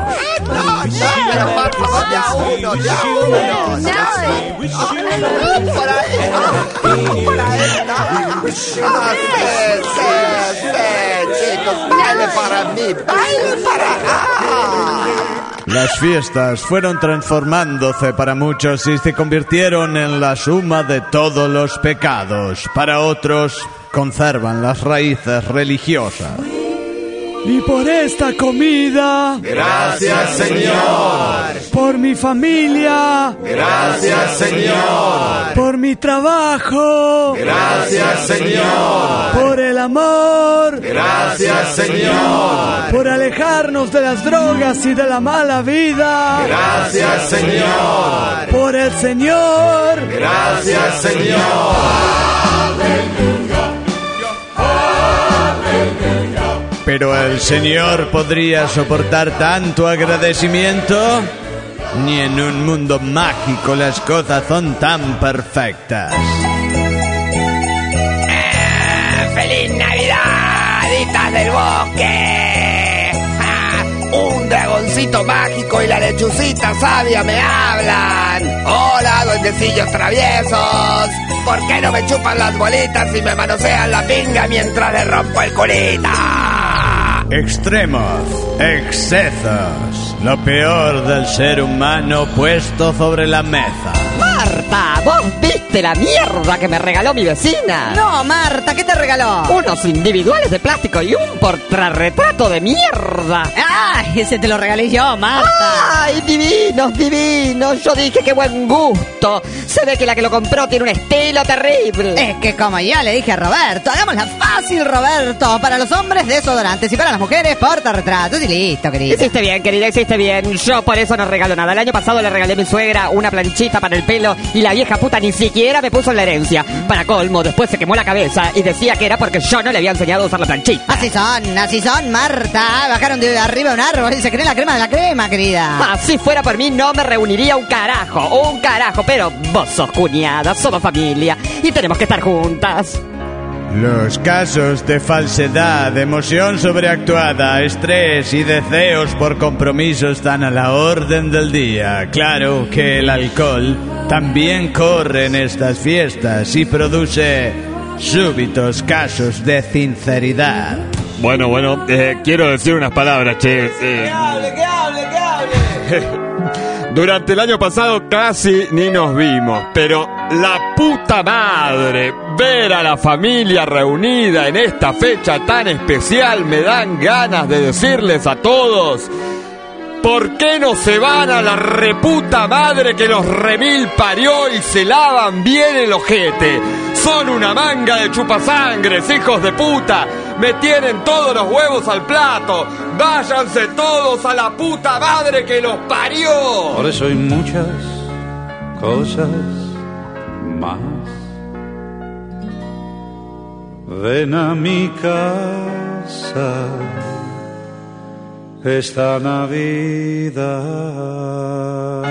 Las fiestas fueron transformándose para muchos y se convirtieron en la suma de todos los pecados. Para otros, conservan las raíces religiosas. Y por esta comida, Gracias, Señor. por mi familia, Gracias, Señor. por mi trabajo, Gracias, Señor. por el amor, Gracias, Señor. por alejarnos de las drogas y de la mala vida, Gracias, Señor. por el Señor. Gracias, Señor. ¿Pero el Señor podría soportar tanto agradecimiento? Ni en un mundo mágico las cosas son tan perfectas. ¡Feliz Navidad, haditas del bosque! ¡Ah! Un dragoncito mágico y la lechucita sabia me hablan. ¡Hola, duendecillos traviesos! ¿Por qué no me chupan las bolitas y me manosean la pinga mientras le rompo el culita? Extremos, excesos, lo peor del ser humano puesto sobre la mesa. Marta, ¿vos viste la mierda que me regaló mi vecina? No, Marta, ¿qué te regaló? Unos individuales de plástico y un portarretrato de mierda. ¡Ay, ese te lo regalé yo, Marta! ¡Ay, divinos, divinos! Yo dije qué buen gusto. Se ve que la que lo compró tiene un estilo terrible. Es que como ya le dije a Roberto, hagámosla fácil, Roberto. Para los hombres, desodorantes y para las mujeres, portarretratos y listo, querida. Hiciste bien, querida, hiciste bien. Yo por eso no regalo nada. El año pasado le regalé a mi suegra una planchita para el pelo y la vieja puta ni siquiera me puso en la herencia. Para colmo, después se quemó la cabeza y decía que era porque yo no le había enseñado a usar la planchita. Así son, así son, Marta. Bajaron de arriba un árbol y se cree la crema de la crema, querida. Si fuera por mí no me reuniría un carajo, un carajo. Pero vos sos cuñada, somos familia y tenemos que estar juntas. Los casos de falsedad, emoción sobreactuada, estrés y deseos por compromiso están a la orden del día. Claro que el alcohol también corre en estas fiestas y produce súbitos casos de sinceridad. Bueno, bueno, eh, quiero decir unas palabras, che. Eh, Que hable, que hable, que hable. Durante el año pasado casi ni nos vimos, pero la puta madre, ver a la familia reunida en esta fecha tan especial me dan ganas de decirles a todos: ¿por qué no se van a la reputa madre que los remil parió y se lavan bien el ojete? Son una manga de chupasangres, hijos de puta. Me tienen todos los huevos al plato. Váyanse todos a la puta madre que los parió. Por eso hay muchas cosas más. Ven a mi casa esta Navidad.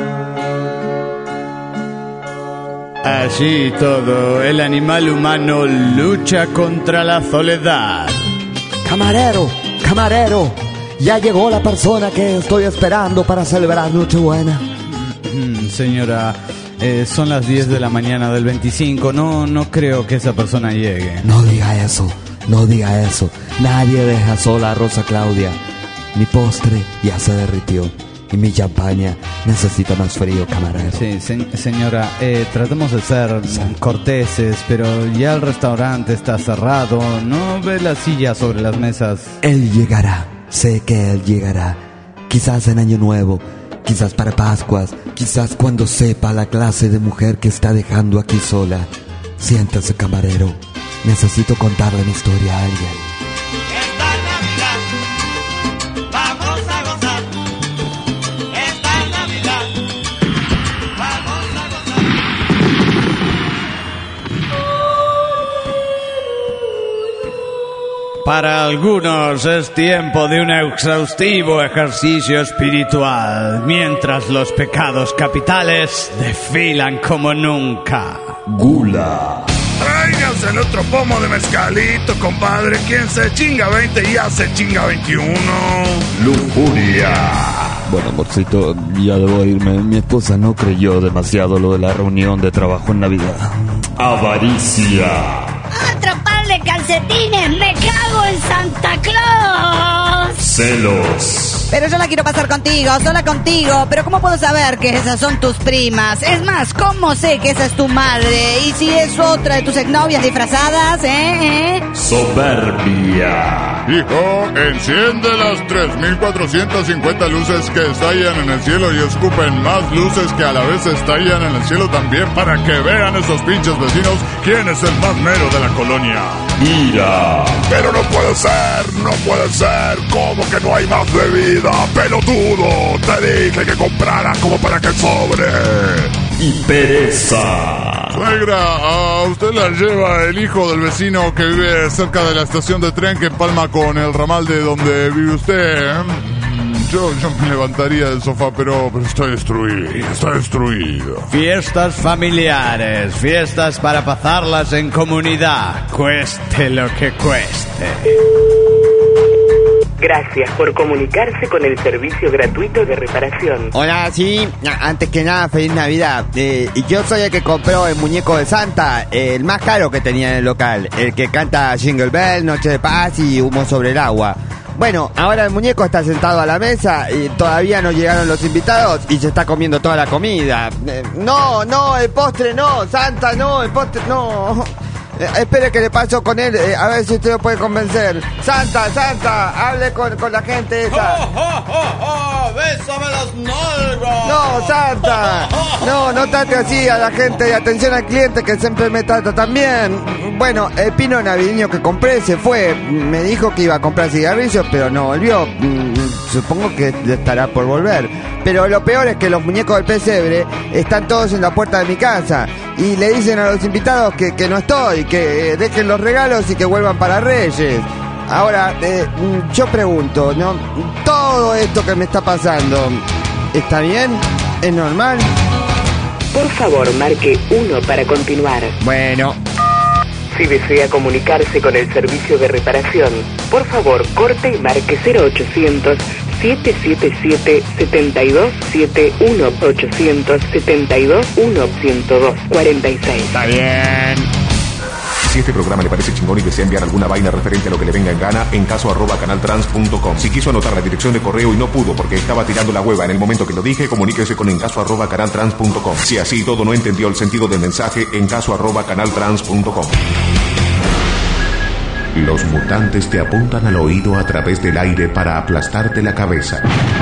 Así todo, el animal humano lucha contra la soledad. Camarero, camarero, ya llegó la persona que estoy esperando para celebrar Nochebuena. Mm, señora, eh, son las diez de la mañana del veinticinco. No, no creo que esa persona llegue. No diga eso, no diga eso. Nadie deja sola a Rosa Claudia. Mi postre ya se derritió y mi champaña necesita más frío, camarero. Sí, se- señora, eh, tratemos de ser corteses, pero ya el restaurante está cerrado. ¿No ve las sillas sobre las mesas? Él llegará, sé que él llegará. Quizás en Año Nuevo, quizás para Pascuas, quizás cuando sepa la clase de mujer que está dejando aquí sola. Siéntase, camarero. Necesito contarle mi historia a alguien. Para algunos es tiempo de un exhaustivo ejercicio espiritual, mientras los pecados capitales desfilan como nunca. Gula. Tráiganse el otro pomo de mezcalito, compadre. Quien se chinga veinte ya se chinga veintiuno. Lujuria. Bueno, amorcito, ya debo irme. Mi esposa no creyó demasiado lo de la reunión de trabajo en Navidad. Avaricia. Otro par de calcetines, me cago en Santa Claus. Celos. Pero yo la quiero pasar contigo, sola contigo. Pero ¿cómo puedo saber que esas son tus primas? Es más, ¿cómo sé que esa es tu madre? ¿Y si es otra de tus exnovias disfrazadas, eh? eh? Soberbia. Hijo, enciende las tres mil cuatrocientas cincuenta luces que estallan en el cielo y escupen más luces que a la vez estallan en el cielo también, para que vean esos pinches vecinos quién es el más mero de la colonia. Ira. Pero no puede ser, no puede ser. ¿Cómo que no hay más bebida, pelotudo? Te dije que compraras como para que sobre. Y pereza. Suegra, a usted la lleva el hijo del vecino que vive cerca de la estación de tren que empalma con el ramal de donde vive usted, ¿eh? Yo, yo me levantaría del sofá, pero, pero estoy destruido, estoy destruido. Fiestas familiares, fiestas para pasarlas en comunidad, cueste lo que cueste. Gracias por comunicarse con el servicio gratuito de reparación. Hola, sí, antes que nada, feliz Navidad. Eh, yo soy el que compró el muñeco de Santa, el más caro que tenía en el local, el que canta Jingle Bell, Noche de Paz y Humo sobre el Agua. Bueno, ahora el muñeco está sentado a la mesa y todavía no llegaron los invitados y se está comiendo toda la comida. Eh, no, no, el postre no, Santa no, el postre no. Eh, espere que le paso con él, eh, a ver si usted lo puede convencer. Santa, Santa, hable con, con la gente esa. ¡Oh, oh, oh, oh! ¡Bésame las nalgas! No, Santa, no, no trate así a la gente, atención al cliente que siempre me trata tan bien. Bueno, el pino navideño que compré se fue, me dijo que iba a comprar cigarrillos, pero no volvió. Supongo que estará por volver. Pero lo peor es que los muñecos del pesebre están todos en la puerta de mi casa y le dicen a los invitados que, que no estoy, que eh, dejen los regalos y que vuelvan para Reyes. Ahora, eh, yo pregunto, ¿no? Todo esto que me está pasando, ¿está bien? ¿Es normal? Por favor, marque uno para continuar. Bueno. Si desea comunicarse con el servicio de reparación, por favor, corte y marque cero ochocientos, siete siete siete, siete dos siete uno, ochocientos setenta y dos, uno, ciento dos, cuarenta y seis. Está bien. Si este programa le parece chingón y desea enviar alguna vaina referente a lo que le venga en gana, en caso arroba canaltrans punto com. Si quiso anotar la dirección de correo y no pudo porque estaba tirando la hueva en el momento que lo dije, comuníquese con encaso arroba canaltrans punto com. Si así todo no entendió el sentido del mensaje, encaso arroba canaltrans punto com. Los mutantes te apuntan al oído a través del aire para aplastarte la cabeza.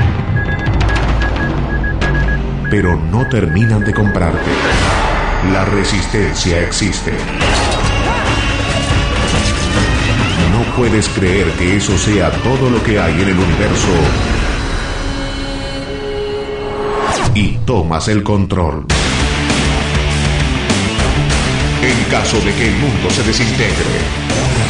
Pero no terminan de comprarte. La resistencia existe. No puedes creer que eso sea todo lo que hay en el universo. Y tomas el control. En caso de que el mundo se desintegre.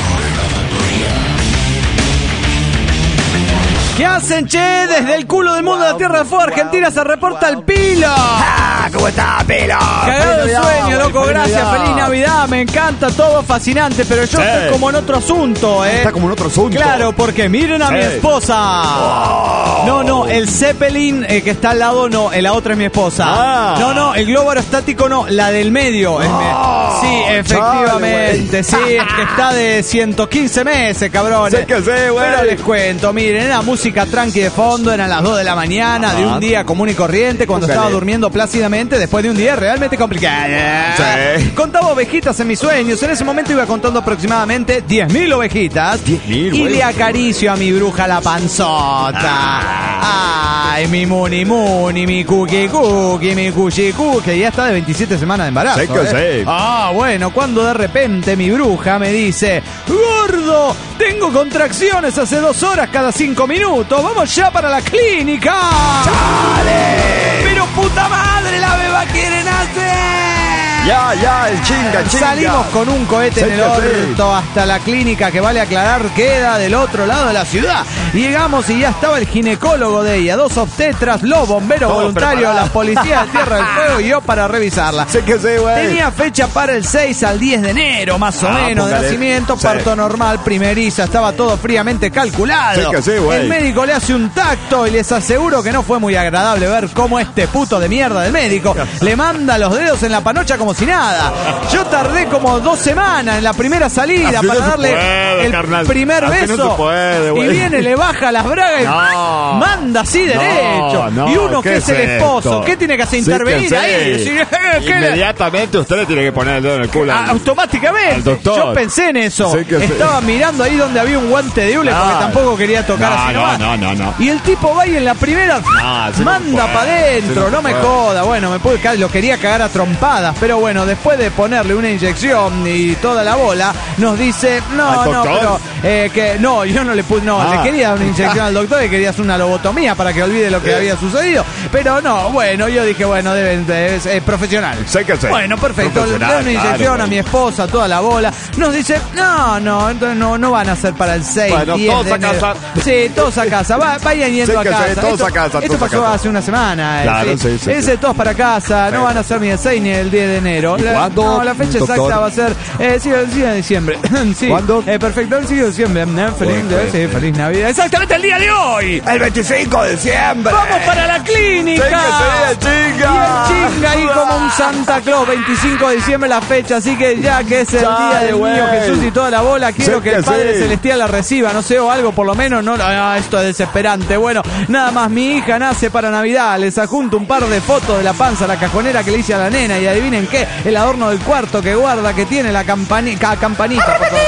¿Qué hacen, che? Desde el culo del mundo de la Tierra de Fuego Argentina se reporta el Pilo. ¡Ah! ¿Cómo está, Pilo? Cagado de sueño, loco, gracias. Navidad. Feliz Navidad, me encanta, todo fascinante, pero yo sí. estoy como en otro asunto, ¿eh? Está como en otro asunto. Claro, porque miren a sí. mi esposa. Oh. No, no, el Zeppelin eh, que está al lado, no, la otra es mi esposa. Ah. No, no, el globo aerostático no, la del medio. Oh. Es mi... Sí, efectivamente, chale, sí, es que está de ciento quince meses, cabrones. Sé que sé, güey. Pero les cuento, miren, era música tranqui de fondo, eran las dos de la mañana, de un día común y corriente, cuando estaba durmiendo plácidamente, después de un día realmente complicado. Sí. Contaba ovejitas en mis sueños, en ese momento iba contando aproximadamente diez mil ovejitas. diez mil, y le acaricio a mi bruja la panzota. Ah. Ay, mi muni muni, mi cookie cookie, mi cuchi cookie. Ya está de veintisiete semanas de embarazo. Sí, que ¿eh? sí. Ah, bueno, cuando de repente mi bruja me dice: gordo, tengo contracciones hace dos horas cada cinco minutos. Vamos ya para la clínica. ¡Chale! Pero puta madre, la beba quiere nacer. Ya, ya, el chinga, chinga. Salimos con un cohete en el orto hasta la clínica, que vale aclarar queda del otro lado de la ciudad. Llegamos y ya estaba el ginecólogo de ella, dos obstetras, los bomberos oh, voluntarios, la policía de Tierra del Fuego y yo para revisarla. Sé que sé, güey. Tenía fecha para el seis al diez de enero, más o ah, menos, póngale. De nacimiento, sí. Parto normal, primeriza, estaba todo fríamente calculado. Sé que sé, güey. El médico le hace un tacto y les aseguro que no fue muy agradable ver cómo este puto de mierda del médico le manda los dedos en la panocha como si nada. Yo tardé como dos semanas en la primera salida así para no darle puede, el carnal. primer así beso. No puede, y viene, le baja las bragas y no. manda así derecho. No, no. Y uno que es el esposo, ¿qué tiene que hacer? Intervenir sí, que ahí. Decir, eh, inmediatamente usted le tiene que poner el dedo en el culo. Al, automáticamente. Al doctor. Yo pensé en eso. Sí Estaba sí. mirando ahí donde había un guante de hule no. porque tampoco quería tocar no, así no, nomás. No, no, no. Y el tipo va y en la primera no, manda no para adentro. No, no me joda. Bueno, me pude caer, lo quería cagar a trompadas. Pero bueno, después de ponerle una inyección y toda la bola, nos dice, no, no, pero eh, que no, yo no le puse, no, ah. le quería dar una inyección al doctor y quería hacer una lobotomía para que olvide lo que eh. había sucedido. Pero no, bueno, yo dije, bueno, deben de, es, es profesional. Sé que sé. Bueno, perfecto, le da una inyección claro, a mi esposa, toda la bola. Nos dice, no, no, entonces no, no van a ser para el seis, bueno, diez todos de a casa. Sí, todos a casa, Va, vayan yendo sé a casa. Sé, todos esto, a casa. Esto pasó casa. hace una semana. Claro, eh, sí, sí, Ese sí. todos para casa, no van a ser ni el seis ni el diez de enero. La, ¿Cuándo? No, la fecha doctor? exacta va a ser eh, sí, sí, de diciembre. sí. ¿Cuándo? Eh, perfecto, el sí de diciembre. Eh, feliz, bueno, sí, sí. feliz Navidad. Exactamente el día de hoy. El veinticinco de diciembre. Vamos para la clínica. Sí, que sí, chinga. Y el chinga ahí como un Santa Claus. veinticinco de diciembre la fecha, así que ya que es el Chale, día del wey. Niño Jesús y toda la bola, quiero sí, que, que el Padre sí. Celestial la reciba, no sé, o algo por lo menos. No, ah, esto es desesperante. Bueno, nada más, mi hija nace para Navidad. Les adjunto un par de fotos de la panza, la cajonera que le hice a la nena. Y adivinen qué, el adorno del cuarto que guarda, que tiene la campani ca campanita. Por favor.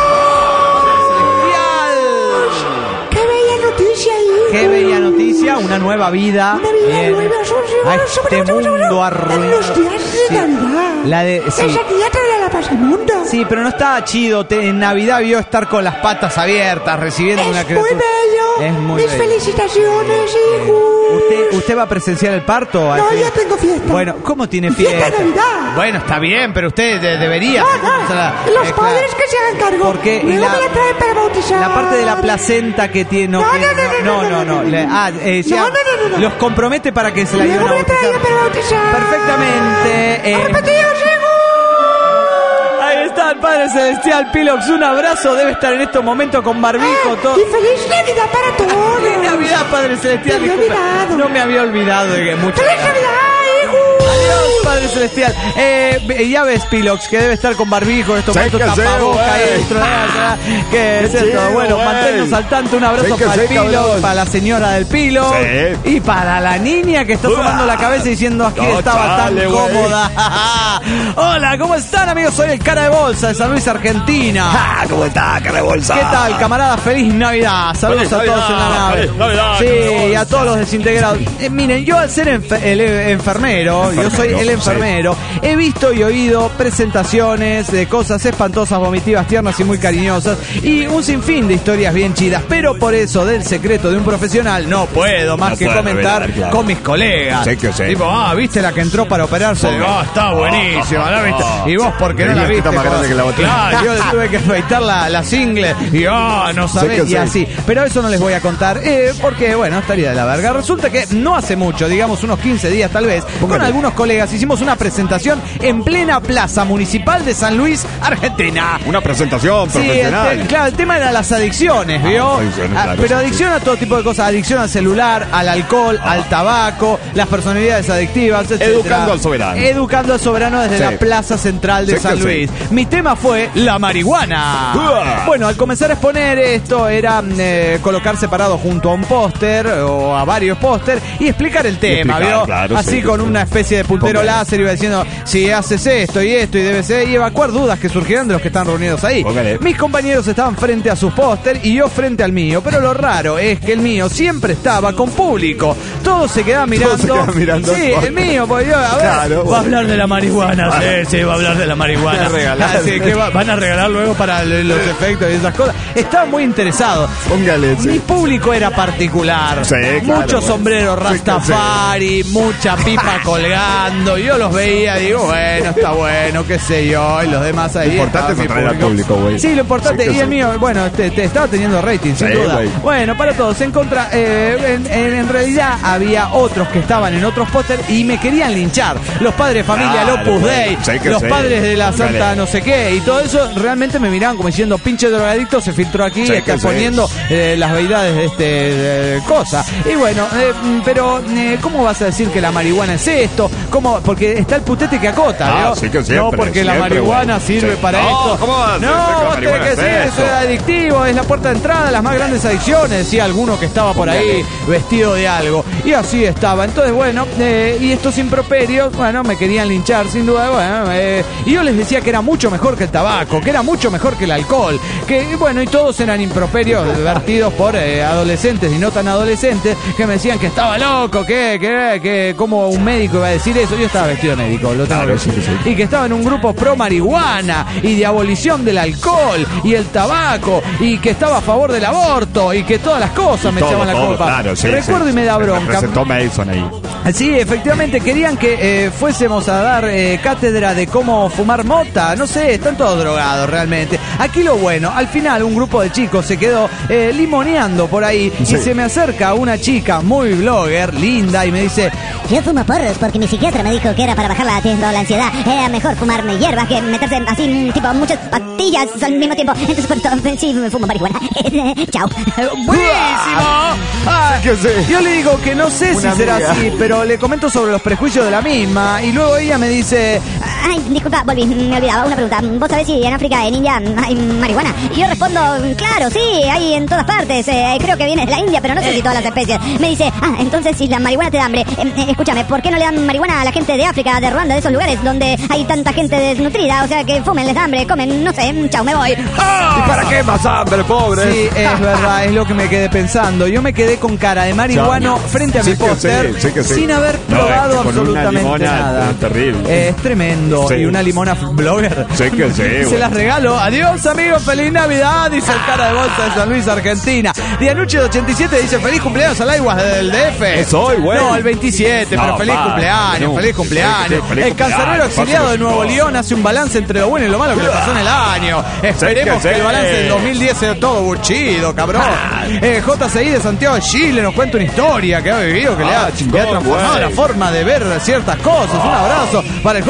¡Qué bella noticia! Qué bella noticia, una nueva vida. Una vida Viene nueva, a este mundo arruinado. Los días de sí. Navidad. La de, sí. Esa tía trae la paz al mundo. Sí, pero no estaba chido. Te, en Navidad vio estar con las patas abiertas, recibiendo es una criatura. Muy bello. Es muy Mis bello. felicitaciones, hijo. ¿Usted, ¿Usted va a presenciar el parto? No, así? ya tengo fiesta. Bueno, ¿cómo tiene fiesta? Fiesta de Navidad. Bueno, está bien, pero usted de, debería. No, no. O sea, la, los eh, padres claro. que se hagan cargo. Porque luego la, me la traen para bautizar. La parte de la placenta que tiene. No, no, que, no, no, no, no, no, no, no, no. Le, ah, eh, ya, no, no, no, no, no. Los compromete para que se la luego ayuden a bautizar. Luego me la traen para bautizar. Perfectamente. Eh, ¡Repetidos, Ahí está el Padre Celestial, Pilox, un abrazo, debe estar en estos momentos con barbijo, todo. Y feliz Navidad para todos. Feliz Navidad, Padre Celestial. Me había olvidado. No me había olvidado de que mucho. ¡Feliz Navidad, hijo! Dios, Padre Celestial. Eh, ya ves, Pilox, que debe estar con barbijo, esto, Sí, con que sí, tapaboca ahí güey. dentro de la- ¿Qué es Qué esto? chido, Bueno, güey. manténnos al tanto. Un abrazo Sí, que para sí, el Pilox, cabrón. para la señora del Pilox Sí. y para la niña que está tomando la cabeza diciendo aquí No, estaba chale, tan güey. cómoda. Hola, ¿cómo están, amigos? Soy el Cara de Bolsa de San Luis, Argentina. Ah, ¿cómo está, cara de bolsa? ¿Qué tal, camarada? Feliz Navidad. Saludos Feliz a todos Navidad, en la nave. feliz Navidad, Sí, cara de y a todos los desintegrados. Eh, miren, yo al ser enfe- el eh, enfermero, yo soy el enfermero, he visto y oído presentaciones de cosas espantosas, vomitivas, tiernas y muy cariñosas, y un sinfín de historias bien chidas, pero por eso del secreto de un profesional no puedo más No que puede comentar revelar, claro. con mis colegas. Sí que sí. Tipo, ah, ¿viste la que entró para operarse? Ponga. Ah, está buenísima, ¿la viste? Ah, Y vos, ¿por qué no la la viste? viejita más grande que la botella. Claro, yo le tuve que afeitar la, la single y ah, no sabés, Sí que y sí. así. Pero eso no les voy a contar, eh, porque, bueno, estaría de la verga. Resulta que no hace mucho, digamos unos quince días tal vez, con algunos colegas hicimos una presentación en plena plaza municipal de San Luis, Argentina. Una presentación Sí, el profesional. te- claro, el tema era las adicciones, ¿vio? Ah, adicciones, Ah, claro, pero sí, adicción a todo tipo de cosas, adicción al celular, al alcohol, al tabaco, las personalidades adictivas, etcétera. Educando al soberano. Educando al soberano desde Sí. la plaza central de Sí que San sí. Luis. Mi tema fue la marihuana. Uah. Bueno, al comenzar a exponer esto era eh, colocar separado junto a un póster o a varios póster y explicar el tema, explicar, ¿vio? claro, Así sí, con sí. una especie de puntero Póngale. láser iba diciendo si haces esto y esto y debe ser y evacuar dudas que surgieran de los que están reunidos ahí. Póngale. Mis compañeros estaban frente a sus póster y yo frente al mío, pero lo raro es que el mío siempre estaba con público. Todos se quedaban mirando. Todos se quedaban mirando Sí, el póster. el mío, pues yo, a ver, Claro, va a bueno. hablar de la marihuana, sí, sí, va a hablar de la marihuana. Van a regalar. Así que va- van a regalar luego para l- los efectos y esas cosas. Estaba muy interesado. Póngale, sí. Mi público era particular. Sí, claro, Muchos bueno. sombreros Sí, que Rastafari, mucha pipa colgando. Yo los veía, digo, bueno, está bueno, qué sé yo. Y los demás ahí. Lo importante estaba es mi atraer al público, güey. Sí, lo importante. Sí que y el sí. mío, bueno, te, te estaba teniendo rating, sin Sí, duda. güey. Bueno, para todos, en contra. eh, en, en- en realidad había otros que estaban en otros póster y me querían linchar. Los padres de familia Claro, Opus güey. Dei, Sí que los sí. padres de la Póngale. Santa no sé qué, y todo eso realmente me miraban como diciendo, pinche drogadicto, se filtró aquí Sí y está que sí. poniendo eh, las beidades de este eh, cosa. Y bueno, eh, mm, pero eh, ¿cómo vas a decir que la marihuana es esto? ¿Cómo? Porque está el putete que acota, Ah, ¿vio? sí que siempre, no, porque la siempre, marihuana güey. sirve Sí. para No, esto. ¿cómo vas a decir que la No, vos tenés marihuana que es decir, eso esto? es adictivo, es la puerta de entrada a las más grandes adicciones, decía alguno que estaba por ahí vestido de algo. Y así estaba. Entonces, bueno, eh, y estos improperios, bueno, me querían linchar sin duda. Bueno, eh, y yo les decía que era mucho mejor que el tabaco, que era mucho mejor que el alcohol, que bueno, y todos eran improperios vertidos por eh, adolescentes y no tan adolescentes que me decían que estaba loco, que, que, que como un médico iba a decir eso. Yo estaba vestido de médico, lo tengo Claro, que sí decir. que sí. Y que estaba en un grupo pro marihuana y de abolición del alcohol y el tabaco y que estaba a favor del aborto y que todas las cosas me Todo, echaban la todo, culpa. claro, sí, Recuerdo sí. y me da Me bronca. representó Mason ahí. Sí, efectivamente, querían que eh, fuésemos a dar eh, cátedra de cómo fumar mota. No sé, están todos drogados realmente. Aquí lo bueno, al final un grupo de chicos se quedó eh, limoneando por ahí Sí. y se me acerca una chica muy blogger, linda, y me dice, Yo fumo porros porque mi psiquiatra me dijo que era para bajar la, la ansiedad. Era mejor fumarme hierbas que meterse así, mm, tipo, muchas pastillas al mismo tiempo. Entonces, por todo, sí, me fumo marihuana. Chao. ¡buenísimo! Ah, Sí que sí. yo le digo que no sé Una si será amiga. así, pero le comento sobre los prejuicios de la misma y luego ella me dice, Ay, disculpa, volví, me olvidaba una pregunta. ¿Vos sabés si en África, en India, hay marihuana? Y yo respondo, claro, sí, hay en todas partes. Eh, creo que viene de la India, pero no sé si todas las especies. Me dice, ah, entonces si la marihuana te da hambre, eh, eh, escúchame, ¿por qué no le dan marihuana a la gente de África, de Ruanda, de esos lugares donde hay tanta gente desnutrida? O sea, que fumen, les da hambre, comen, no sé, chao, me voy. ¿Y para qué más hambre, pobre? sí, es verdad, es lo que me quedé pensando. Yo me quedé con cara de marihuano Chao. frente a Sí mi que póster sí, sí que sí. sin haber No, es probado que con una absolutamente limona nada. es terrible. Eh, es tremendo. Sí. Y una limona blogger. Sí que sí, Se güey. las regalo. Adiós, amigos. Feliz Navidad, dice el cara de bolsa de San Luis, Argentina. Dianucci de ochenta y siete dice feliz cumpleaños al Aiguas del D F. Es hoy, güey. No, el veintisiete, No, pero feliz pa, cumpleaños, no. feliz cumpleaños. Sí, feliz el cancerbero cumpleaños, exiliado de pásenlo Nuevo todo. León hace un balance entre lo bueno y lo malo que le pasó en el año. Esperemos sí. que el balance del dos mil diez sea todo buchido, cabrón. Eh, J C I de Santiago de Chile nos cuenta una historia que ha vivido, que le, ha, Ah, chingón, le ha transformado güey. la forma de ver ciertas cosas. Un abrazo para el J C I, el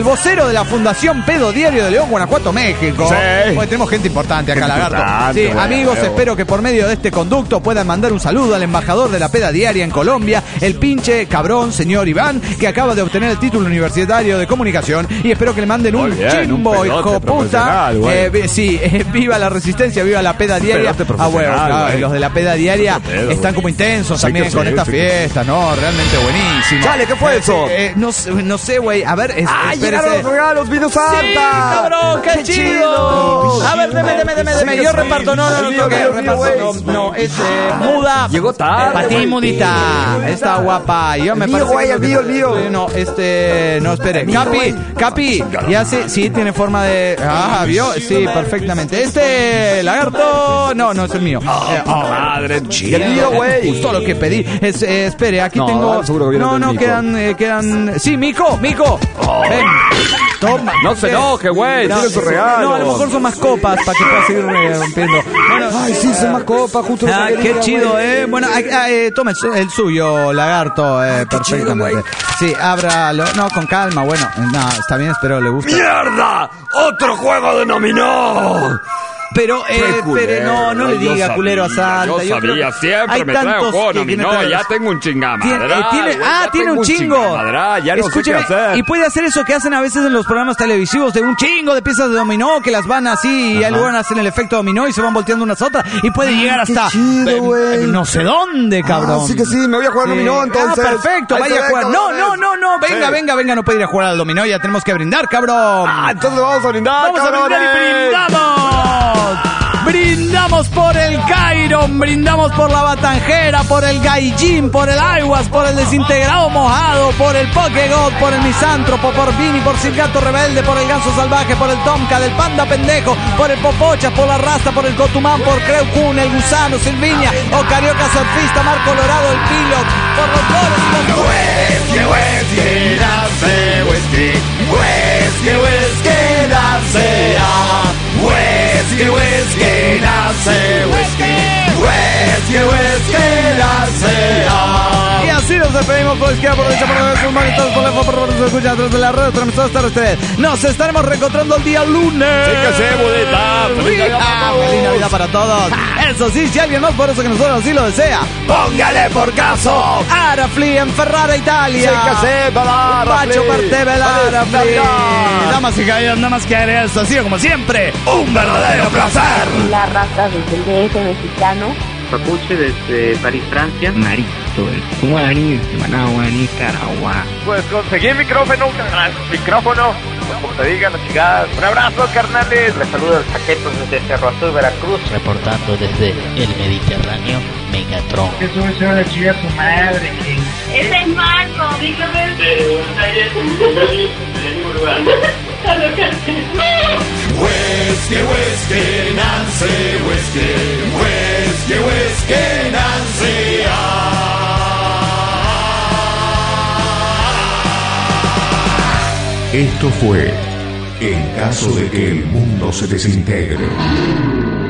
el vocero de la Fundación Pedo Diario de León, Guanajuato, México. Sí. Porque tenemos gente importante acá, Gente Lagarto. importante, Sí, bueno, amigos, bueno. espero que por medio de este conducto puedan mandar un saludo al embajador de la Peda Diaria en Colombia, el pinche cabrón señor Iván, que acaba de obtener el título universitario de comunicación. Y espero que le manden un Muy bien, chimbo, un pedote hijo puta. profesional, güey. Eh, vi- sí, eh, viva la resistencia, viva la Peda Diaria. Pedote Ah, bueno, profesional, claro, güey. los de la Peda Diaria Otro pedo, están güey. como intensos Sí también que con sí, esta sí que fiesta, ¿no? Realmente buenísimo. Chale, ¿qué fue Eh, eso? eh, no, sé- no sé, güey. A ver, es, ¡Ah, espérese. llegaron los regalos, vino Santa! ¡Sí, cabrón! ¡Qué, ¡Qué chido! chido! A ver, deme, deme, deme, deme. Sí, Yo sí. reparto. No, no, El no, mío, tengo que mío, mío, reparto. güey. No, no, es eh, muda. Llegó tarde, Para ti, güey. mudita. Está guapa. Yo me El mío, parece güey, que el lo que- mío, el mío. Sí, no, este. No, espere. mío, Capi, güey. Capi. Ya sé, sí, tiene forma de. Ah, ¿vio? Sí, perfectamente. Este, lagarto. No, no es el mío. Eh, oh, Madre chido. el mío, güey. Justo lo que pedí. Es, eh, espere, aquí No, tengo. seguro que viene No, del no, Mico. quedan. eh, quedan. Sí, Mico, Mico. Ven. Toma. No se enoje, güey, tiene su regalo. No, a lo mejor son más copas para que pueda seguir eh, rompiendo. Bueno, Ay, sí, son más copas, justo lo Ah, que qué quería, chido, güey. eh. Bueno, ah, ah, eh, tome el su- el suyo, lagarto, eh, perfectamente. Sí, ábralo. No, con calma, bueno. No, está bien, espero le guste. ¡Mierda! ¡Otro juego de dominó! Pero, eh, Qué culero, pero no, no le yo diga culero a sabía, Santa. Yo creo sabía, que siempre hay me trae tantos juego que- que me dominó, trae- ya tengo un chingamadral. Tiene- eh, tiene- güey, ah, ya tiene tengo un chingo. chingamadral, ya no sé Escúcheme, qué hacer. y puede hacer eso que hacen a veces en los programas televisivos de un chingo de piezas de dominó que las van así y Ajá. luego hacen el efecto dominó y se van volteando unas a otras y puede llegar qué hasta chido, eh, güey. no sé dónde, cabrón. Ah, sí que sí, me voy a jugar Sí. dominó, entonces. Ah, perfecto, Ahí vaya se a ve, jugar. No, cabrones. no, no, no, venga, Sí. venga, venga, no puede ir a jugar al dominó, ya tenemos que brindar, cabrón. Ah, entonces vamos a brindar, Vamos a brindar y cabrones. brindamos. Brindamos por el Cairon, brindamos por la Batanjera, por el Gaijin, por el Aguas, por el Desintegrado Mojado, por el Pokegod, por el Misántropo, por Vini, por Silgato Rebelde, por el Ganso Salvaje, por el Tomka, del Panda Pendejo, por el Popocha, por la Rasta, por el Cotumán, por Creu Kun, el Gusano, Silvinia, o Carioca Surfista, Mar Colorado, el Pilot, por los goles y los Whisky, whisky, nace whisky. Whisky, whisky, nace ah. Whisky, whisky, nace whisky. Whisky, whisky, nace ah. Y así nos despedimos por izquierda, por derecha, por derecha, por monitores, por lejos, por por se escucha a través de la red, transmisión hasta ustedes. Nos estaremos reencontrando el día lunes. Sí que sí, budita. Feliz Navidad para Ah, todos. feliz Navidad para todos. Eso sí, si alguien más por eso que nosotros así lo desea, Póngale por caso. Arafli en Ferrara, Italia. Sí que sí, para Pacho Partebel, Feliz Arafli. Navidad. Damas y caballeros, nada más que agregar esto ha sido como siempre un verdadero placer. La raza desde el D F mexicano. Papuche desde París, Francia. Marito, Guaní, Managua, Nicaragua. Pues conseguí micrófono, carnal. Micrófono, como te digan las chicas. Un abrazo, carnales. Les saludo el Saquetos desde Cerro Azul, Veracruz. Reportando desde el Mediterráneo, Megatron. Eso es una chida su madre. Ese es Marco, dígame. Whisky, whisky, Nancy, whisky. Whisky, whisky, Nancy. Esto fue En caso de que el mundo se desintegre.